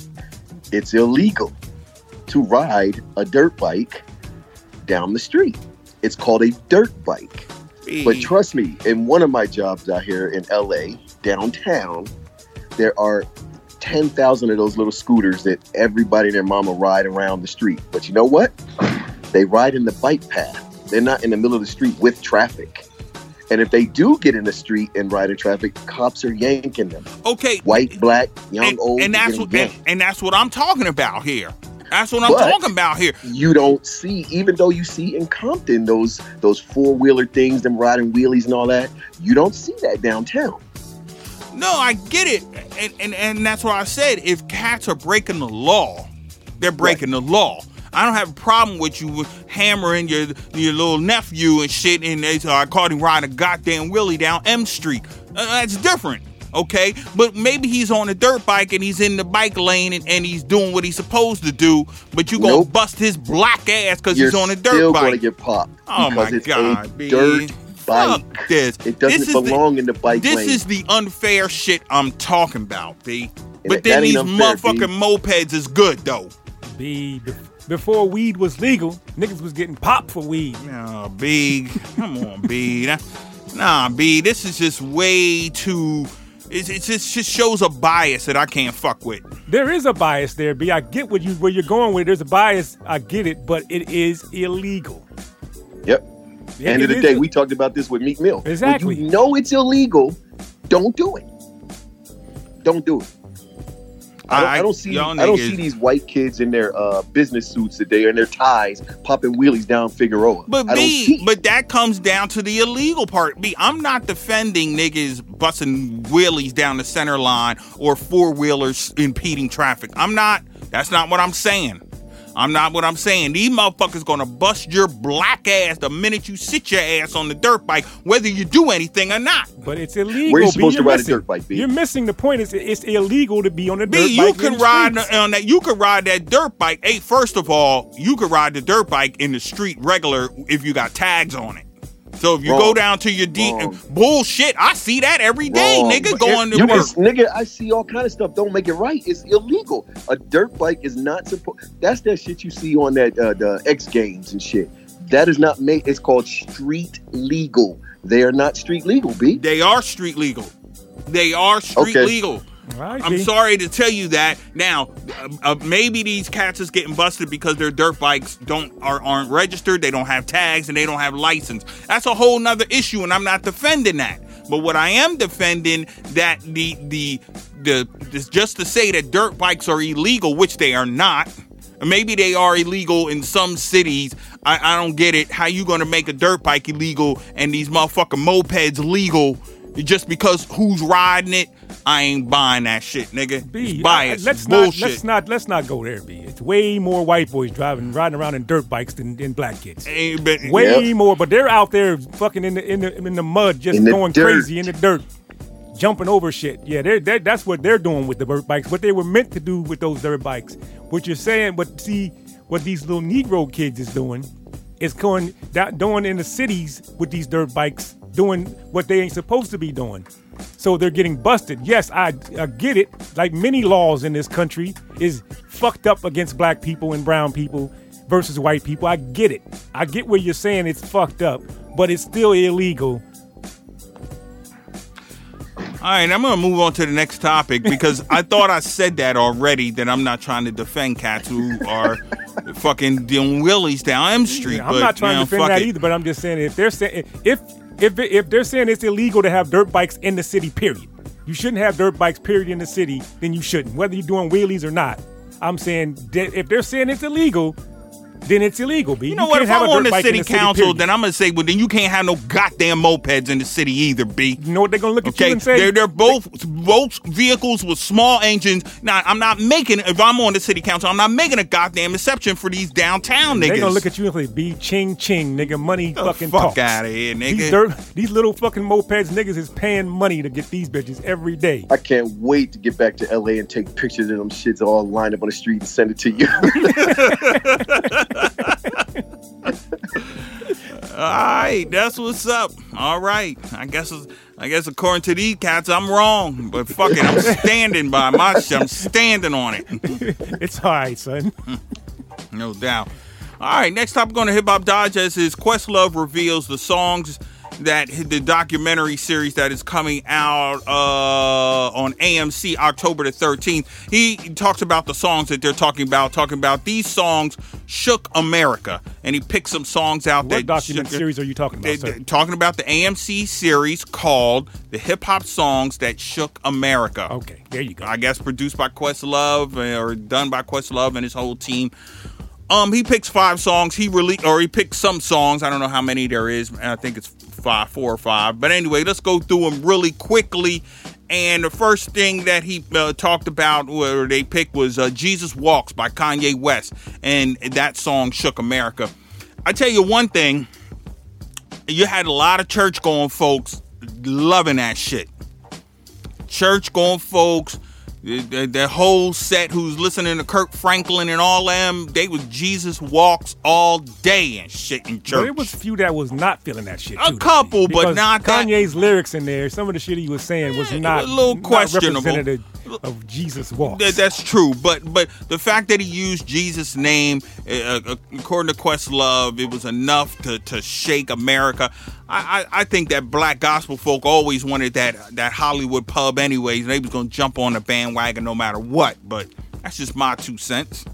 It's illegal to ride a dirt bike down the street. It's called a dirt bike. But trust me, in one of my jobs out here in L A, downtown, there are ten thousand of those little scooters that everybody and their mama ride around the street. But you know what? They ride in the bike path. They're not in the middle of the street with traffic. And if they do get in the street and ride in traffic, cops are yanking them. Okay. White, black, young, and, old. And that's, what, and, and that's what I'm talking about here. That's what I'm But talking about here. You don't see, even though you see in Compton those those four wheeler things, them riding wheelies and all that. You don't see that downtown. No, I get it, and and, and that's what I said. If cats are breaking the law, they're breaking right. the law. I don't have a problem with you hammering your your little nephew and shit, and they, so I caught him riding a goddamn wheelie down M Street. Uh, that's different. Okay, but maybe he's on a dirt bike and he's in the bike lane and, and he's doing what he's supposed to do, but you gonna nope. bust his black ass because he's on a dirt still bike. Gonna get popped. Oh my it's god, a B. dirt bike. Fuck this. It doesn't this belong the, in the bike this lane. This is the unfair shit I'm talking about, B. And but that then these unfair, motherfucking B. mopeds is good though. B. Before weed was legal, niggas was getting popped for weed. Nah, B. Come on, B. That, nah, B. This is just way too. It, it just, just shows a bias that I can't fuck with. There is a bias there, B. I get what you where you're going with. There's a bias. I get it, but it is illegal. Yep. Yeah, End of the is day, a- we talked about this with Meek Mill. Exactly. When you know it's illegal, don't do it. Don't do it. I don't, I, I don't see. y'all I don't niggas- see these white kids in their uh, business suits today and their ties popping wheelies down Figueroa. But I don't B, see. but that comes down to the illegal part. B, I'm not defending niggas busting wheelies down the center line or four wheelers impeding traffic. I'm not. That's not what I'm saying. I'm not what I'm saying. These motherfuckers gonna bust your black ass the minute you sit your ass on the dirt bike, whether you do anything or not. But it's illegal. Where you B. supposed You're to ride missing. a dirt bike, B? You're missing the point. It's it's illegal to be on a dirt B, bike. you can in the ride streets. on that. You can ride that dirt bike. Hey, first of all, you can ride the dirt bike in the street regular if you got tags on it. So if you Wrong. go down to your D, Wrong. bullshit, I see that every day, Wrong. nigga, But going to you work. just, nigga, I see all kind of stuff. Don't make it right. It's illegal. A dirt bike is not supposed. That's that shit you see on that uh, the X Games and shit. That is not made. It's called street legal. They are not street legal, B. They are street legal. They are street Okay. legal. All right, I'm B. sorry to tell you that. Now, uh, uh, maybe these cats is getting busted because their dirt bikes don't are, aren't registered, they don't have tags, and they don't have license. That's a whole nother issue, and I'm not defending that. But what I am defending that the the the, the just to say that dirt bikes are illegal, which they are not. Maybe they are illegal in some cities. I, I don't get it. How you gonna make a dirt bike illegal and these motherfucking mopeds legal just because who's riding it? I ain't buying that shit, nigga. B, It's bias. uh, let's Bullshit. not let's not let's not go there, B. It's way more white boys driving riding around in dirt bikes than, than black kids. Ain't been- Way Yep. more, but they're out there fucking in the in the in the mud, just In the going dirt. crazy in the dirt, jumping over shit. Yeah, they're, they're that's what they're doing with the dirt bikes. What they were meant to do with those dirt bikes. What you're saying, but see what these little Negro kids is doing is going that doing in the cities with these dirt bikes, doing what they ain't supposed to be doing. So they're getting busted. Yes, I, I get it. Like many laws in this country is fucked up against black people and brown people versus white people. I get it. I get where you're saying it's fucked up, but it's still illegal. All right, I'm going to move on to the next topic because I thought I said that already, that I'm not trying to defend cats who are fucking doing wheelies down M Street. I'm but, not trying you know, to defend fuck that it. either, but I'm just saying if they're saying if if if they're saying it's illegal to have dirt bikes in the city, period. You shouldn't have dirt bikes, period, in the city. Then you shouldn't, whether you're doing wheelies or not. I'm saying that if they're saying it's illegal, then it's illegal, B. You know you what? Can't If have I'm a on dirt the bike city in the city, council, period. then I'm gonna say, well, then you can't have no goddamn mopeds in the city either, B. You know what they're gonna look at Okay, you and say? they're, they're both both vehicles with small engines. Now, I'm not making, if I'm on the city council, I'm not making a goddamn exception for these downtown niggas. They're gonna look at you and say, "B, ching ching, nigga, money the fucking fuck talks." out of here, nigga. These dirt, these little fucking mopeds, niggas is paying money to get these bitches every day. I can't wait to get back to L A and take pictures of them shits all lined up on the street and send it to you. All right, that's what's up. All right, I guess I guess according to these cats, I'm wrong, but fuck it, I'm standing by my shit. I'm standing on it. It's all right, son. No doubt. All right, next topic on the Hip Hop Digest is Questlove reveals the songs that the documentary series that is coming out uh, on A M C October the thirteenth. He talks about the songs that they're talking about, talking about these songs shook America, and he picked some songs out. What that document shook, series are you talking about, they, sir? they're talking about the A M C series called The Hip Hop Songs That Shook America. Okay, there you go. I guess produced by Questlove or done by Questlove and his whole team. Um, he picks five songs. He really, or he picked some songs. I don't know how many there is. I think it's five, four or five. But anyway, let's go through them really quickly. And the first thing that he uh, talked about, or they picked, was uh, "Jesus Walks" by Kanye West, and that song shook America. I tell you one thing: you had a lot of church-going folks loving that shit. Church-going folks. The, the whole set who's listening to Kirk Franklin and all them, they was Jesus Walks all day and shit in church. But it was few that was not feeling that shit. A too, couple, but because not that- Kanye's lyrics in there. Some of the shit he was saying was Yeah, it not was a little not questionable. representative of Jesus Walks. That, that's true, but but the fact that he used Jesus' name, uh, uh, according to Questlove, it was enough to, to shake America. I, I, I think that black gospel folk always wanted that that Hollywood pub anyways, and they was gonna jump on the bandwagon no matter what. But that's just my two cents.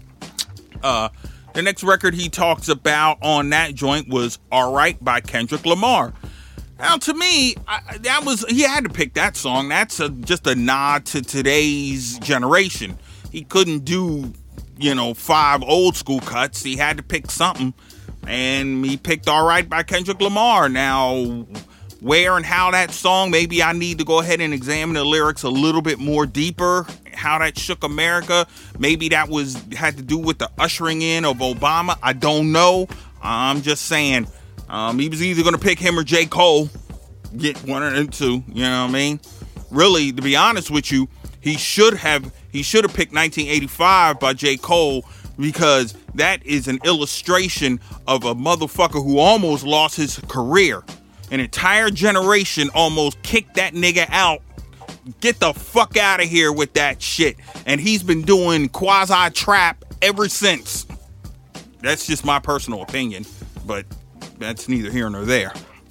Uh, the next record he talks about on that joint was "All Right" by Kendrick Lamar. Now, to me, I, that was he had to pick that song. That's a, just a nod to today's generation. He couldn't do, you know, five old school cuts. He had to pick something, and he picked "All Right" by Kendrick Lamar. Now, where and how that song, maybe I need to go ahead and examine the lyrics a little bit more deeper. How that shook America. Maybe that was had to do with the ushering in of Obama. I don't know. I'm just saying. Um, he was either going to pick him or J. Cole. Get one of them two. You know what I mean? Really, to be honest with you, he should have he should have picked nineteen eighty-five by J. Cole, because that is an illustration of a motherfucker who almost lost his career. An entire generation almost kicked that nigga out. Get the fuck out of here with that shit. And he's been doing quasi trap ever since. That's just my personal opinion, but that's neither here nor there.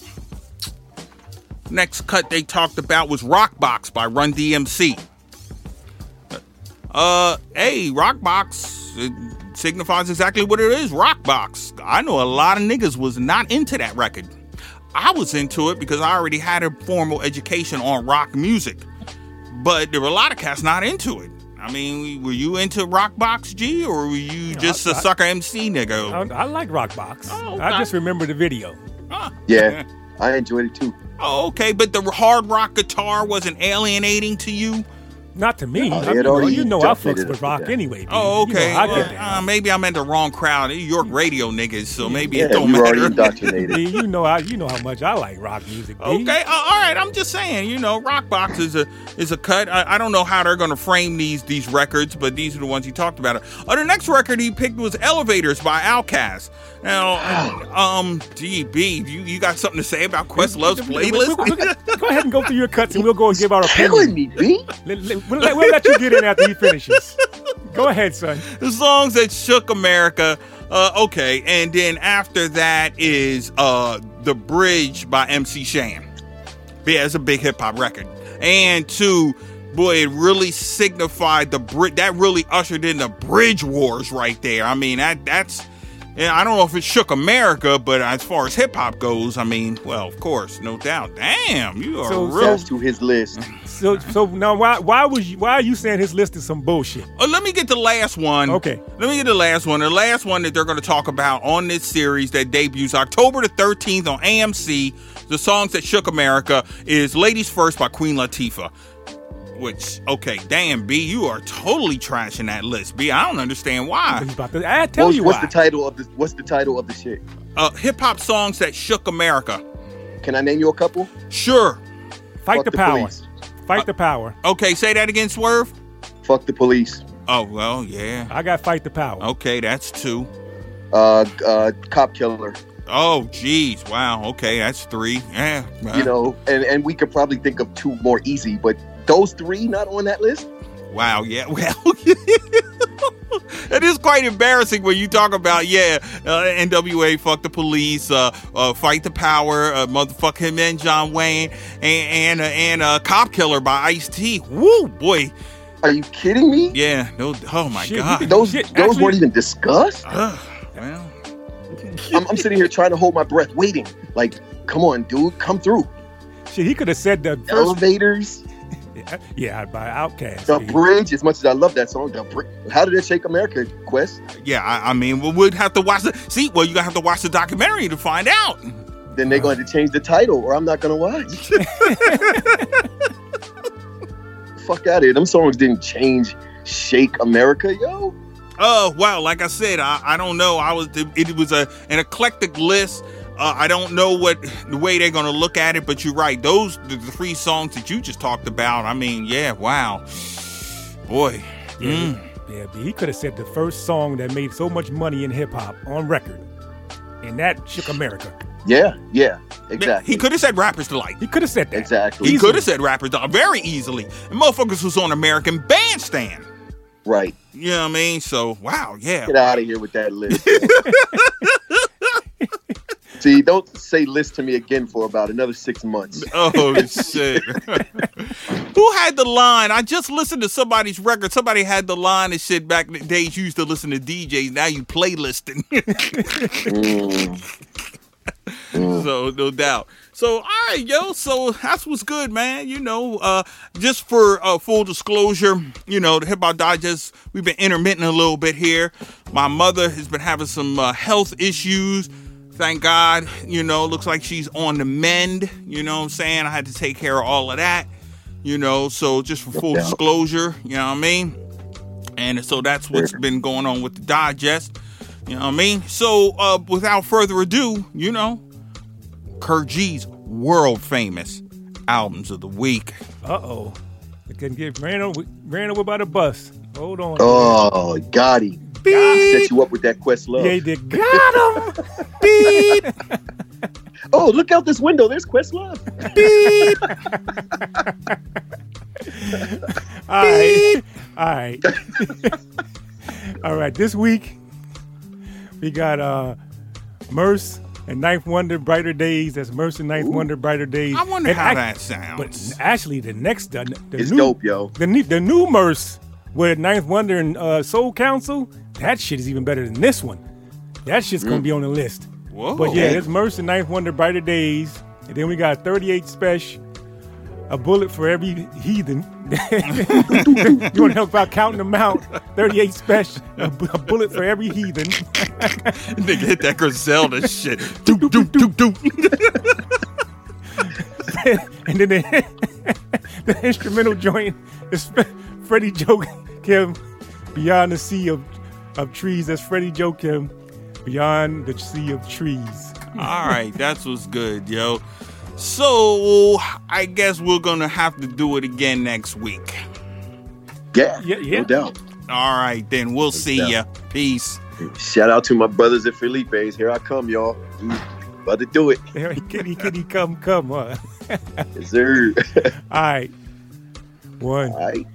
Next cut they talked about was Rockbox by Run D M C. Uh, hey, Rockbox, it signifies exactly what it is, Rockbox. I know a lot of niggas was not into that record. I was into it because I already had a formal education on rock music. But there were a lot of cats not into it. I mean, were you into Rockbox, G, or were you just I, a I, sucker M C nigga? I, I like Rockbox. Oh, okay. I just remember the video. Huh. Yeah, I enjoyed it too. Oh, okay, but the hard rock guitar wasn't alienating to you? Not to me. No, I they mean, had you know, already you know I definitely fucks did with it, rock yeah. anyway. Dude. Oh, okay. You know, I Well, get down. uh, maybe I'm in the wrong crowd. New York radio niggas, so maybe Yeah, it don't you were already matter. indoctrinated. B, you know, I, you know how much I like rock music. B. Okay, uh, all right. I'm just saying, you know, Rockbox is a is a cut. I, I don't know how they're going to frame these these records, but these are the ones he talked about. Uh, the next record he picked was "Elevators" by Outkast. Now, um, D B, you you got something to say about Questlove's playlist? We- we- we- Go ahead and go through your cuts, and we'll go and give our Killing opinion. me, B. Let- let- We'll let, we'll let you get in after he finishes. Go ahead, son. The songs that shook America. Uh, okay, and then after that is uh, "The Bridge" by M C Shan. Yeah, it's a big hip hop record. And two, boy, it really signified the bridge. That really ushered in the bridge wars right there. I mean, that that's And I don't know if it shook America, but as far as hip hop goes, I mean, well, of course, no doubt. Damn, you are So- real. That's to his list. So so now why why was you why are you saying his list is some bullshit? Oh, let me get the last one. Okay. Let me get the last one. The last one that they're going to talk about on this series that debuts October the thirteenth on A M C, the songs that shook America, is Ladies First by Queen Latifah. Which, okay, damn, B, you are totally trashing that list, B. I don't understand why. He's about to I tell What's, you what's why. the title of the What's the title of the shit? Uh, hip-hop songs that shook America. Can I name you a couple? Sure. Fight Fuck the, the power. police. Fight the power. Okay, say that again, Swerve. Fuck the police. Oh, well, yeah. I got fight the power. Okay, that's two. Uh, uh, cop killer. Oh, geez. Wow. Okay, that's three. Yeah. well, You know, and and we could probably think of two more easy, but those three not on that list. Wow, yeah, well, it is quite embarrassing when you talk about, yeah, uh, N W A, fuck the police, uh, uh, fight the power, uh, motherfuck him and John Wayne, and and, uh, and uh, Cop Killer by Ice-T. Woo, boy. Are you kidding me? Yeah, no, oh my Shit, God. you Those Shit, those actually- weren't even discussed. Ugh, well, I'm, I'm sitting here trying to hold my breath, waiting. Like, come on, dude, come through. Shit, he could have said the first. Elevators, Yeah, by Outkast. the Yeah. bridge. As much as I love that song, the bridge. How did it shake America? Quest. yeah, I, I mean, we would have to watch the, see, well, you gotta have to watch the documentary to find out. Then they're going to change the title, or I'm not going to watch. Fuck out of here. Them songs didn't change, shake America, yo. Oh, wow. Like I said, I, I don't know. I was it, it was a an eclectic list. Uh, I don't know what the way they're going to look at it, but you're right. Those the, the three songs that you just talked about. I mean, yeah, wow. Boy. Yeah, Mm. yeah, but he could have said the first song that made so much money in hip hop on record, and that shook America. Yeah, yeah, exactly. He could have said Rapper's Delight. He could have said that. Exactly. He Easily. could have said Rapper's Delight very easily. And motherfuckers was on American Bandstand. Right. You know what I mean? So, wow, yeah. Get out of here with that list. See, don't say list to me again for about another six months. Oh, shit. Who had the line? I just listened to somebody's record. Somebody had the line and shit back in the days. You used to listen to D Js. Now you playlisting. Mm. So, no doubt. So, all right, yo. So, that's what's good, man. You know, uh, just for uh, full disclosure, you know, the Hip Hop Digest, we've been intermittent a little bit here. My mother has been having some uh, health issues. Thank God, you know, looks like she's on the mend. You know what I'm saying? I had to take care of all of that, you know, so just for full Yeah. disclosure, you know what I mean? And so that's what's been going on with the digest, you know what I mean? So uh, without further ado, you know, Kurt G's world famous albums of the week. Uh oh, it can get ran over, ran over by the bus. Hold on. Oh, Gotti. Set you up with that Quest Love. Yeah, he did. Got him. Beep, Oh, look out this window. There's Quest Love. beep. All right. All right. All right. This week, we got uh, Merce and Ninth Wonder, Brighter Days. That's Merce and Ninth Wonder, Brighter Days. I wonder And how ac- that sounds. But actually, the next, the, the It's new, dope, yo. The new, the new Merce with Ninth Wonder and uh, Soul Council, that shit is even better than this one. That shit's gonna be on the list. Whoa. But yeah, it's Merce and Ninth Wonder, Brighter Days. And then we got thirty-eight Special, a bullet for every heathen. You want to help out counting them out? thirty-eight Special, a, bu- a bullet for every heathen. Nigga hit that Griselda shit. Doop, doop, doop, doop. And then the, the instrumental joint is Freddie Joe Kim, Beyond the Sea of, of Trees. That's Freddie Joe Kim, Beyond the Sea of Trees. All right, that's what's good, yo. So I guess we're gonna have to do it again next week. Yeah, Yeah, yeah. no doubt. All right, then we'll see ya. Peace. Shout out to my brothers at Felipe's. Here I come, y'all. About to do it. Hey, kitty, kitty, come, come. Uh. Yes, sir. All right. One. All right.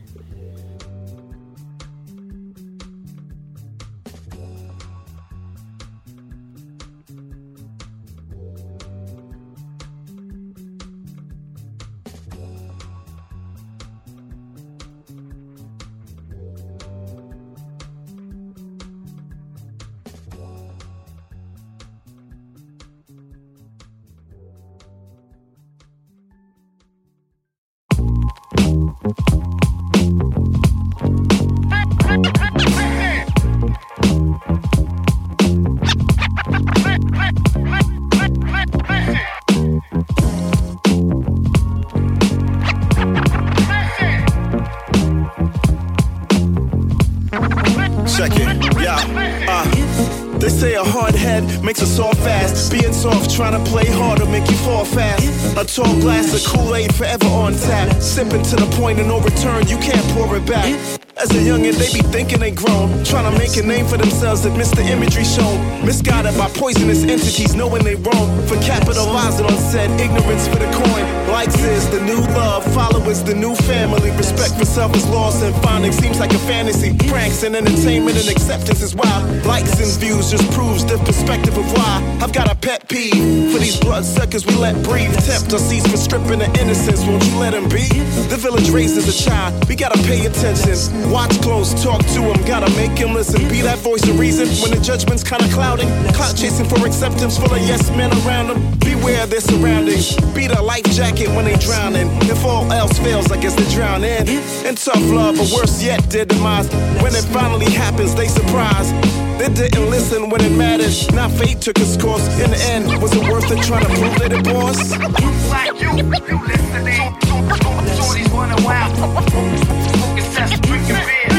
said makes us all fast. Being soft, trying to play hard to make you fall fast. A tall glass of Kool-Aid forever on tap. Sipping to the point of no return, you can't pour it back. As a youngin', they be thinking they grown, trying to make a name for themselves that miss the imagery shown. Misguided by poisonous entities, knowing they wrong. For capitalizing on said ignorance for the coin. Likes is the new love, followers the new family. Respect for self is lost and finding seems like a fantasy. Pranks and entertainment and acceptance is wild. Likes and views just proves the perspective of why. I've got a pet peeve for these bloodsuckers we let breathe. Tempt or cease for stripping the innocence, won't you let them be? The village raises a child, we gotta pay attention. Watch close, talk to him, gotta make him listen. Be that voice of reason when the judgment's kinda clouding. Clout chasing for acceptance, full of yes men around them. Beware of their surroundings, be the life jacket when they drowning. If all else fails, I guess they drown in. In tough love, or worse yet, their demise. When it finally happens, they surprise. They didn't listen when it mattered. Now fate took its course. In the end, was it worth it trying to prove that it was? Like you, you listening. Shorties running wild. Smoking cess, drinking beer.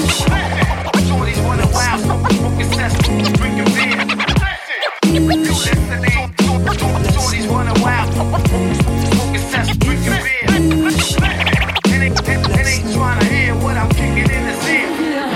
Shorties running wild. Smoking cess, drinking beer. You listening. Shorties running wild. Smoking cess, drinking beer. And they ain't trying to hear what I'm kicking in the ear.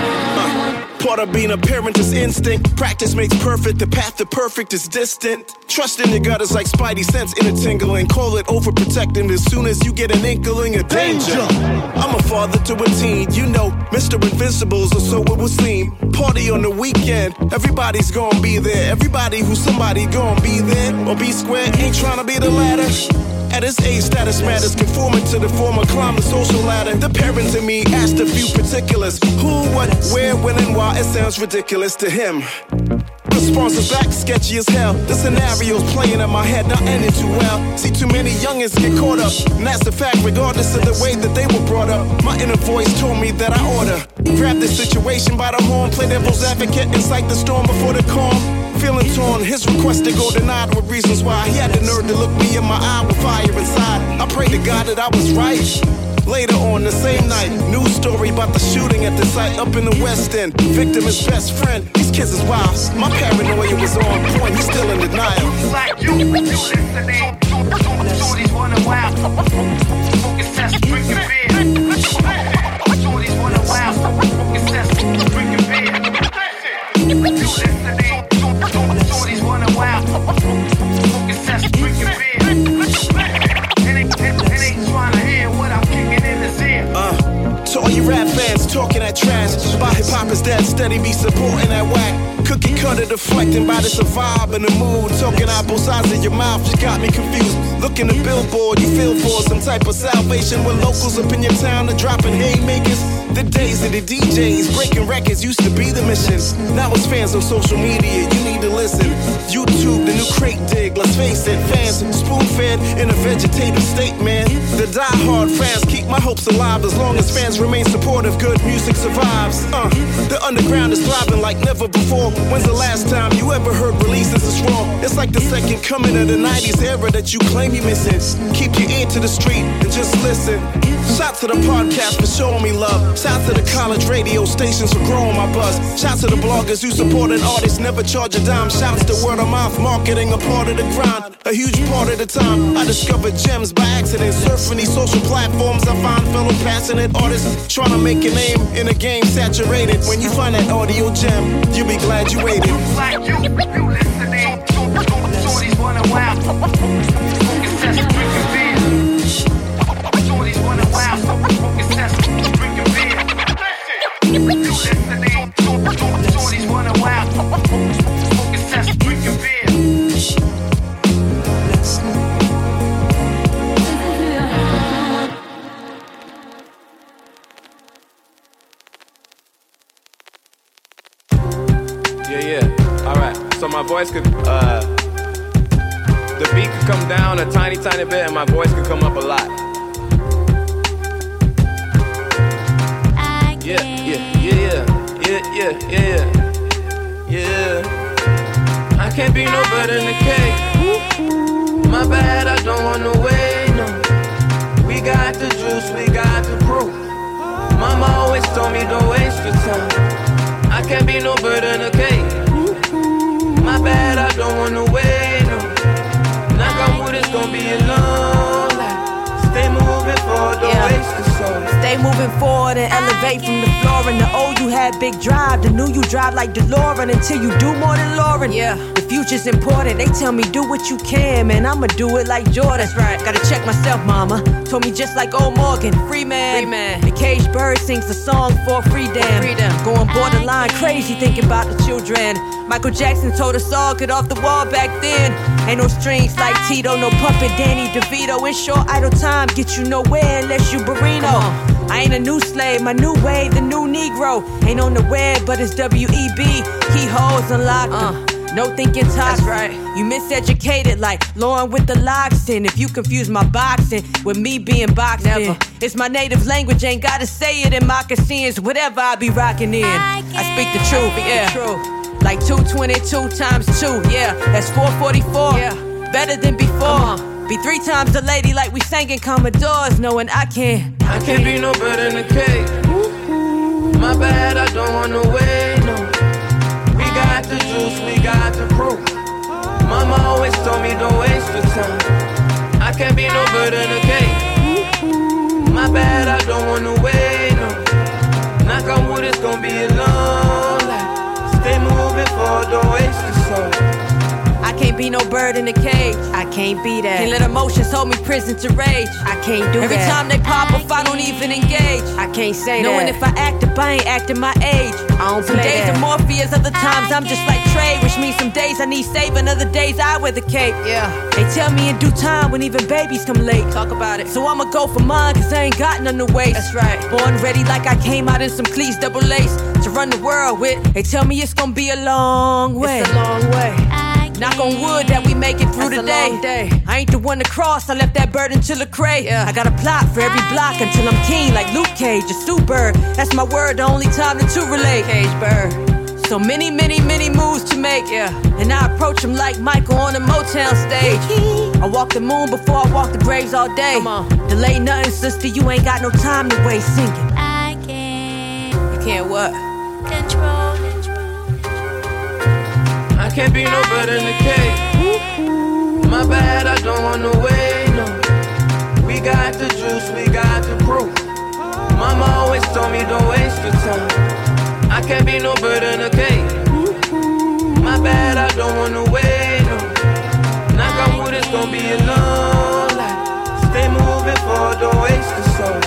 Part of being a parent is instinct. Practice makes perfect. The path to perfect is distant. Trust in your gut is like spidey sense in a tingling. Call it overprotecting as soon as you get an inkling of danger. I'm a father to a teen. You know, Mister Invincibles, or so it would seem. Party on the weekend. Everybody's gonna be there. Everybody who's somebody gonna be there. Or be square, ain't trying to be the latter. At his age, status matters, conforming to the former, climb the social ladder. The parent in me asked a few particulars. Who, what, where, when, and why. It sounds ridiculous to him. Responses back, sketchy as hell. The scenario's playing in my head, not ending too well. See too many youngins get caught up, and that's the fact, regardless of the way that they were brought up. My inner voice told me that I oughta grab this situation by the horn, play devil's advocate, incite the storm before the calm. Feeling torn, his request to go denied with reasons why. He had the nerve to look me in my eye with fire inside. I prayed to God that I was right. Later on the same night, news story about the shooting at the site up in the West End. Victim is best friend, these kids is wild. My paranoia was on point, he's still in denial. Like you, you listening. Shorties running wild. Smoking cess, drinking beer. Shorties running wild. Smoking cess, drinking beer. You listening. Shorties running wild. Smoking cess, drinking beer. And they ain't trying to hear what I'm kicking in the ear. Uh, to all you rap fans talking that trash about hip hop is dead, steady be supporting that whack. Cookie cutter deflecting by this vibe and the mood. Talking out both sides of your mouth just got me confused. Looking at Billboard, you feel for some type of salvation when locals up in your town are dropping haymakers. The days of the D Js breaking records used to be the mission. Now it's fans on social media, you need to listen. YouTube, the new crate dig, let's face it. Fans spoon-fed in a vegetative state, man. The die-hard fans keep my hopes alive. As long as fans remain supportive, good music survives. Uh, the underground is thriving like never before. When's the last time you ever heard releases is wrong? It's like the second coming of the nineties era that you claim you missing. Keep your ear to the street and just listen. Shout to the podcast for showing me love. Shout to the college radio stations for growing my buzz. Shout to the bloggers who support an artist, never charge a dime. Shouts to word of mouth marketing, a part of the grind. A huge part of the time I discovered gems by accident. Surfing these social platforms, I find fellow passionate artists trying to make a name in a game saturated. When you find that audio gem, you'll be glad you waited. Like you, you listening. Shorties running wild. Smoking cess, drinking beer. Shorties running wild. Smoking cess, drinking beer. You listening. Shorties running wild. Smoking cess, drinking beer. Yeah, yeah. All right. So my voice could, uh, the beat could come down a tiny, tiny bit, and my voice could come up a lot. Yeah, yeah, yeah, yeah, yeah, yeah, yeah. I can't be no better than the cake. My bad, I don't want no way, no. We got the juice, we got the proof. Mama always told me don't waste your time. I can't be no better than a cake. My bad, I don't wanna wait, no. Knock on wood, it's gonna be a long life. Stay moving forward, don't Yeah. waste the soul. Stay moving forward and elevate from the floor. And the old you had big drive, the new you drive like DeLorean until you do more than Lauren. Yeah, the future's important. They tell me do what you can, man. I'ma do it like Jordan. That's right. Gotta check myself, mama. Told me just like old Morgan, free man. Free man. The Caged Bird sings a song for freedom. Freedom. Going borderline crazy thinking about the children. Michael Jackson told us all get off the wall back then. Ain't no strings like Tito, no puppet Danny DeVito. In short, idle time get you nowhere unless you Barino. I ain't a new slave, my new wave, the new Negro. Ain't on the web, but it's W E B. Keyholes unlocked. Uh, no thinking toxic. That's right. You miseducated like Lauren with the locks in. If you confuse my boxing with me being boxed in, it's my native language, ain't gotta say it in moccasins. Whatever I be rocking in, I speak the truth, yeah. Like two twenty-two times two, yeah. That's four forty-four, yeah. Better than before. Be three times the lady like we sang in Commodores, knowing I can't. I can't be no better than a cake. My bad, I don't wanna wait, no. We got the juice, we got the proof. Mama always told me don't waste the time. I can't be no better than a cake. My bad, I don't wanna wait, no. Knock on wood, it's gonna be a long life. Stay moving forward, don't waste the soul. I can't be no bird in a cage. I can't be that. Can't let emotions hold me prison to rage. I can't do Every that. Every time they pop up, I don't even engage. I can't say Knowing that. Knowing if I act up, I ain't acting my age. I don't some play days that. Are Morpheus, other times I'm just like Trey, which means some days I need saving, other days I wear the cape. Yeah. They tell me in due time when even babies come late. Talk about it. So I'ma go for mine, cause I ain't got none to waste. That's right. Born ready like I came out in some cleats, double lace to run the world with. They tell me it's gonna be a long way. It's a long way. Knock on wood that we make it through the day. day. I ain't the one to cross, I left that bird until the crate. Yeah. I got a plot for every block until I'm king like Luke Cage, a Sue Bird. That's my word, the only time the two relate. Cage Bird. So many, many, many moves to make. Yeah. And I approach them like Michael on the Motown stage. I walk the moon before I walk the graves all day. Come on. Delay nothing, sister, you ain't got no time to waste singing. I can't. You can't what? Control. I can't be no better than a cake. My bad, I don't wanna wait, no. We got the juice, we got the proof. Mama always told me don't waste the time. I can't be no better than a cake. My bad, I don't wanna wait, no. Knock on wood, it's gonna be a long life. Stay moving forward, don't waste the soul.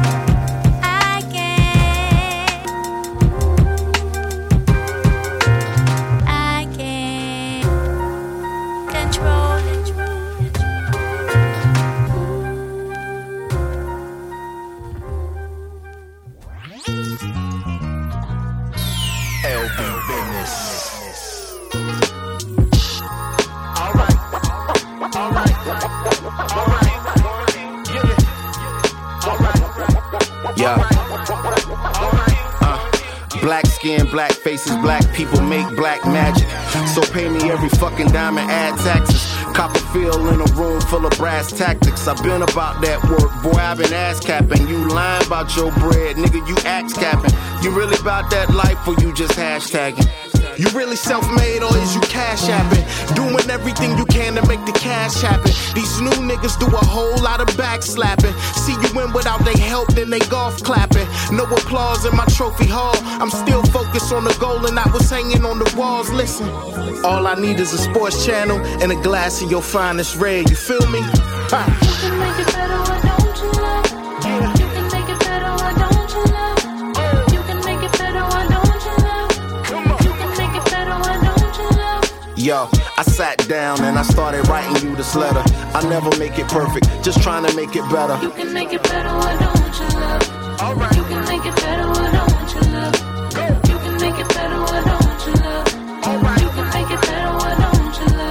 Black skin, black faces, black people make black magic. So pay me every fucking dime and add taxes. Copperfield in a room full of brass tactics. I've been about that work, boy, I've been ass capping. You lying about your bread, nigga, you axe capping. You really about that life or you just hashtagging? You really self-made or is you cash apping? Doing everything you can to make the cash happen. These new niggas do a whole lot of backslapping. See you win without they help, then they golf clapping. No applause in my trophy hall. I'm still focused on the goal and I was hanging on the walls. Listen, all I need is a sports channel and a glass of your finest red. You feel me? Ha. You can make it better, why don't you love? You can make it better, why don't you love? You can make it better, why don't you love? You can make it better, why don't you love? Yo, I sat down and I started writing you this letter. I never make it perfect, just trying to make it better. You can make it better, why don't you love? Alright. You can make it better, why don't you love? You can make it better, why don't you love? Alright. You can make it better, why don't you love?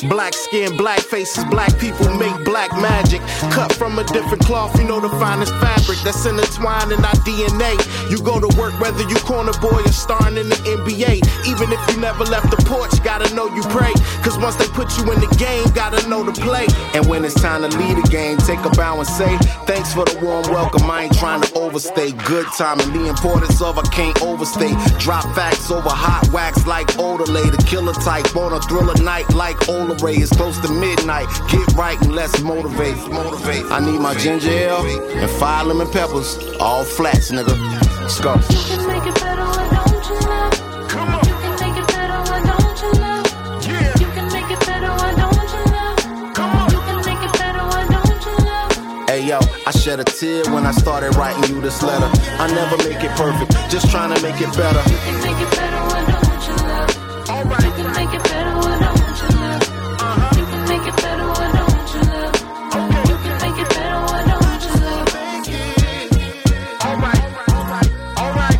Black skin, black faces, black people make black magic. Cut from a different cloth, you know the finest fabric that's intertwined in our D N A. You go to work whether you corner boy or starring in the N B A. Even if you never left the porch, gotta know you pray. Cause once they put you in the game, gotta know to play. And when it's time to lead a game, take a bow and say, thanks for the warm welcome, I ain't trying to overstay. Good timing, the importance of I can't overstate. Drop facts over hot wax like Odelay. The killer type on a thriller night like Ola Ray. It's close to midnight, get right and let's motivate. Motivate. I need my ginger ale and five lemon peppers, all flats, nigga. Let's go. You can make it better, why don't you love? Come on. You can make it better, why don't you love? Yeah. You can make it better, why don't you love? Come on. You can make it better, why don't you love? Hey yo, I shed a tear when I started writing you this letter. I never make it perfect, just trying to make it better. You can make it better, why don't you love? All right. You can make it better, why don't you love? Uh-huh. You can make it better, why don't you love? Okay. You can make it better, why don't you love? All right, all right, all right.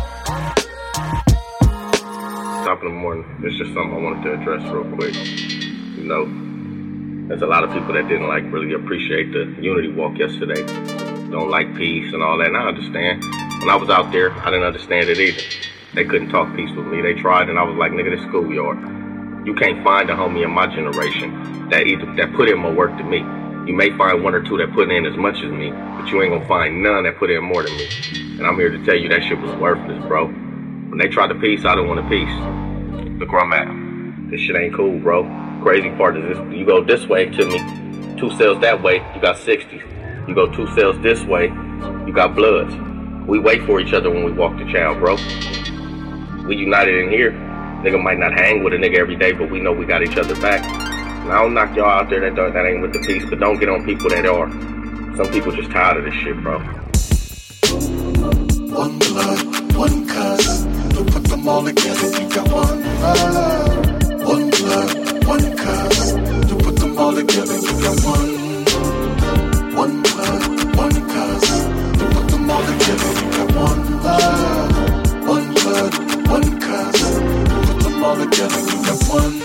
Top in the morning, it's just something I wanted to address real quick. You know, there's a lot of people that didn't like really appreciate the unity walk yesterday. Don't like peace and all that, and I understand. When I was out there, I didn't understand it either. They couldn't talk peace with me. They tried, and I was like, nigga, this schoolyard. You can't find a homie in my generation that either that put in more work than me. You may find one or two that put in as much as me, but you ain't gonna find none that put in more than me. And I'm here to tell you that shit was worthless, bro. When they tried to peace, I didn't want a peace. Look where I'm at. This shit ain't cool, bro. Crazy part is this: you go this way to me, two cells that way, you got sixty. You go two cells this way, you got Bloods. We wait for each other when we walk the channel, bro. We united in here. Nigga might not hang with a nigga every day, but we know we got each other back. And I don't knock y'all out there that don't, that ain't with the peace, but don't get on people that are. Some people just tired of this shit, bro. One blood, one cause. You put them all together, you got one blood. One blood, one cause. You put them all together, you got one. One blood, one cause. You put them all together, you got one blood. One blood, one cause. You put them all together, you got one.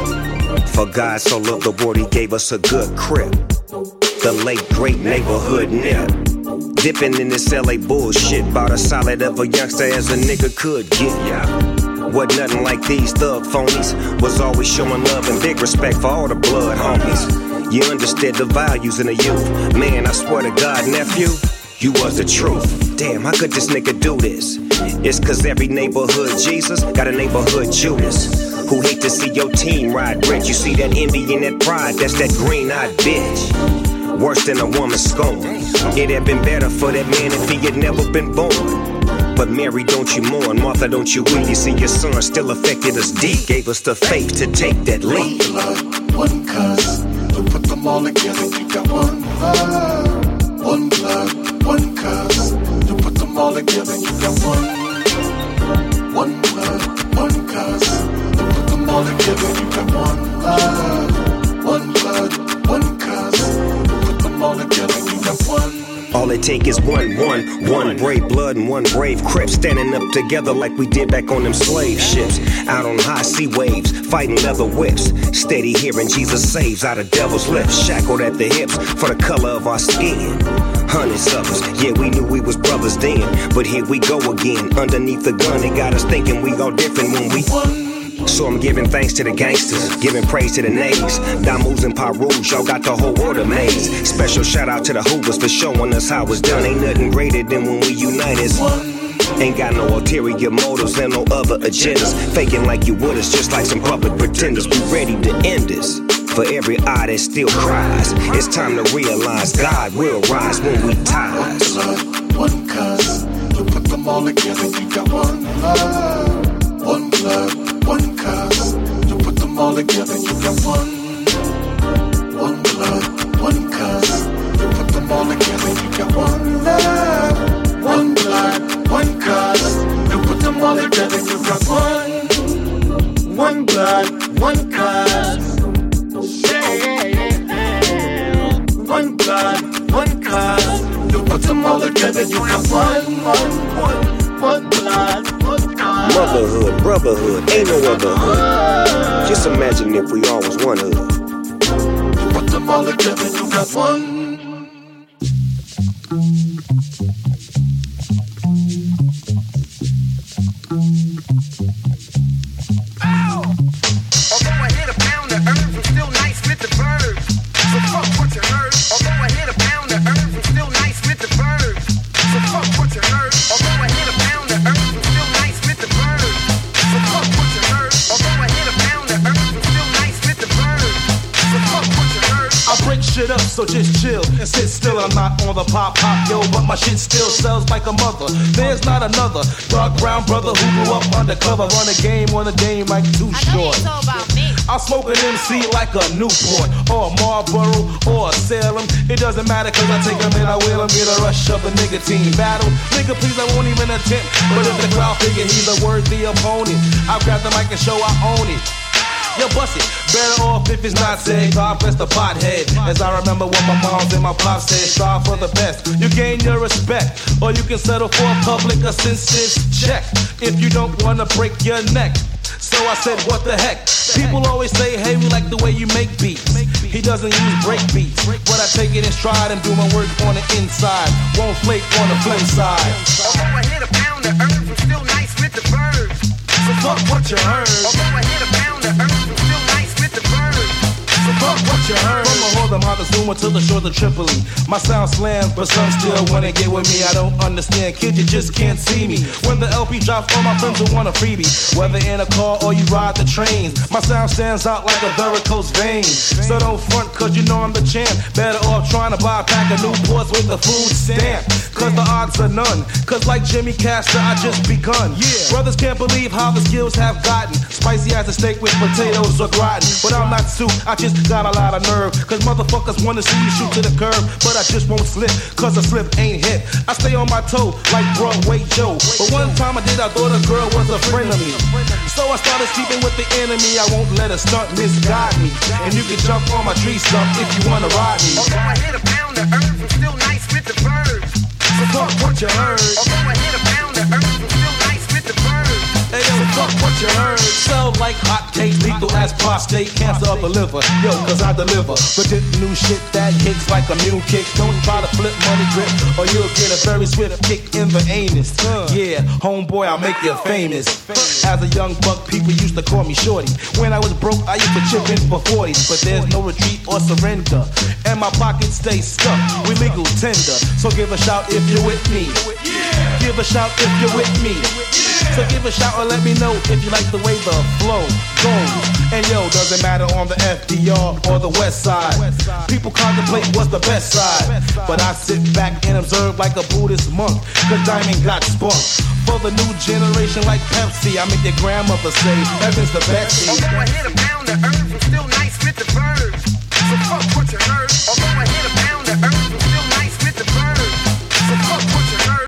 For God so loved the world, he gave us a good crib. The late great neighborhood nip. Dipping in this L A bullshit. About as solid of a youngster as a nigga could get, yeah. Wasn't nothing like these thug phonies. Was always showing love and big respect for all the blood homies. You understood the values in the youth. Man, I swear to God, nephew, you was the truth. Damn, how could this nigga do this? It's cause every neighborhood Jesus got a neighborhood Judas who hate to see your team ride rich. You see that envy and that pride, that's that green-eyed bitch. Worse than a woman's scorn. It had been better for that man if he had never been born. But Mary, don't you mourn. Martha, don't you weep. You see your son still affected us deep. Gave us the faith to take that leap. One blood, one cause. You put them all together, you got one blood. One blood, one cause. You put them all together, you got one. One blood, one cause. You put them all together, you got one blood. One blood, one cause. You put them all together, you got one. All it take is one, one, one brave blood and one brave crip standing up together like we did back on them slave ships. Out on high sea waves, fighting leather whips. Steady hearing Jesus saves out of devil's lips. Shackled at the hips for the color of our skin. Hundreds of us, yeah, we knew we was brothers then. But here we go again, underneath the gun. It got us thinking we all different when we So I'm giving thanks to the gangsters, giving praise to the nays. Damus and Parus, y'all got the whole world amazed. Special shout out to the Hoovers for showing us how it's done. Ain't nothing greater than when we unite as one. Ain't got no ulterior motives and no other agendas. Faking like you would us, just like some public pretenders. We ready to end this. For every eye that still cries, it's time to realize God will rise when we ties. One blood, one cause. You put them all together, you got one blood. One blood, one cause. You put them all together, you got one. One blood, one cause. You put them all together, you got one love. One blood, one cause. You put them all together, you got one. One blood, one cause. One blood, one cause. You put them all together, you got one, one, one, one blood, one cause. Motherhood, brotherhood, ain't no other hood. Just imagine if we all was one hood. them all together, you got one. Although I hit a pound of herbs, I'm still nice with the verbs. So fuck what you heard. Although I hit a pound of herbs, I'm still nice with the verbs. So fuck what you heard. Although I hit a pound of herbs, I'm still nice with the verbs. So fuck what you heard. Although I hit a pound of herbs, I'm still nice with the verbs. So fuck what you heard. I break shit up, so just chill and sit still. I'm not on the pop pop, yo, but my shit still sells like a mother. There's not another dark brown brother who grew up undercover, run a game on a game like Too Short. I smoke an M C like a Newport or a Marlboro or a Salem. It doesn't matter cause I take them and I will them. Get a rush of a nicotine battle. Nigga, please, I won't even attempt. But if the crowd figure he's a worthy opponent, I've got the mic and show I own it. Yo, bust it. Better off if it's not said. God bless the pothead. As I remember what my moms and my pops said, strive for the best. You gain your respect, or you can settle for a public assistance check if you don't wanna break your neck. So I said, what the heck? People always say, hey, we like the way you make beats. He doesn't use break beats, but I take it in stride and do my work on the inside. Won't flake on the flip side. Although I hit a pound of herbs, I'm still nice with the verbs. So fuck what you heard. Although I hit a pound of herbs, I'm still nice with the verbs. So fuck what you heard. From the Harlem, Montezuma to the shores of Tripoli. My sound slam, but some still wanna get with me. I don't understand, kid, you just can't see me. When the L P drops, all my friends will want a freebie. Whether in a car or you ride the trains, my sound stands out like a varicose vein. So don't front, cause you know I'm the champ. Better off trying to buy a pack of Newports with a food stamp. Cause the odds are none. Cause like Jimmy Castor, I just begun. Yeah. Brothers can't believe how the skills have gotten. Spicy as a steak with potatoes or gratin. But I'm not soup, I just got a lot of nerve. Cause motherfuckers wanna see you shoot to the curb. But I just won't slip, cause a slip ain't hit. I stay on my toe like Broadway Joe. But one time I did, I thought a girl was a friend of me. So I started sleeping with the enemy. I won't let a stunt misguide me. And you can jump on my tree stump if you wanna ride me. Although I hit a pound of herbs, I'm still nice with the verbs. So fuck what you heard. Although I hit a pound of herbs, I'm still nice with the verbs. Hey yo, fuck what you heard. Sell like hotcakes, lethal as prostate, cancer of the liver. Yo, cause I deliver. But this new shit that hits like a mule kick. Don't try to flip money grip, or you'll get a very swift kick in the anus. Yeah, homeboy, I'll make you famous. As a young buck, people used to call me shorty. When I was broke, I used to chip in for forties. But there's no retreat or surrender, and my pockets stay stuck with legal tender. So give a shout if you're with me. Give a shout if you're with me. So give a shout or let me know if you like the way the flow goes. And yo, doesn't matter on the F D R or the west side. People contemplate what's the best side, but I sit back and observe like a Buddhist monk. Cause Diamond got spunk. For the new generation like Pepsi, I make your grandmother say, heaven's the best. Although I hit a pound of herbs, I'm still nice with the verbs. So fuck what you heard. Although I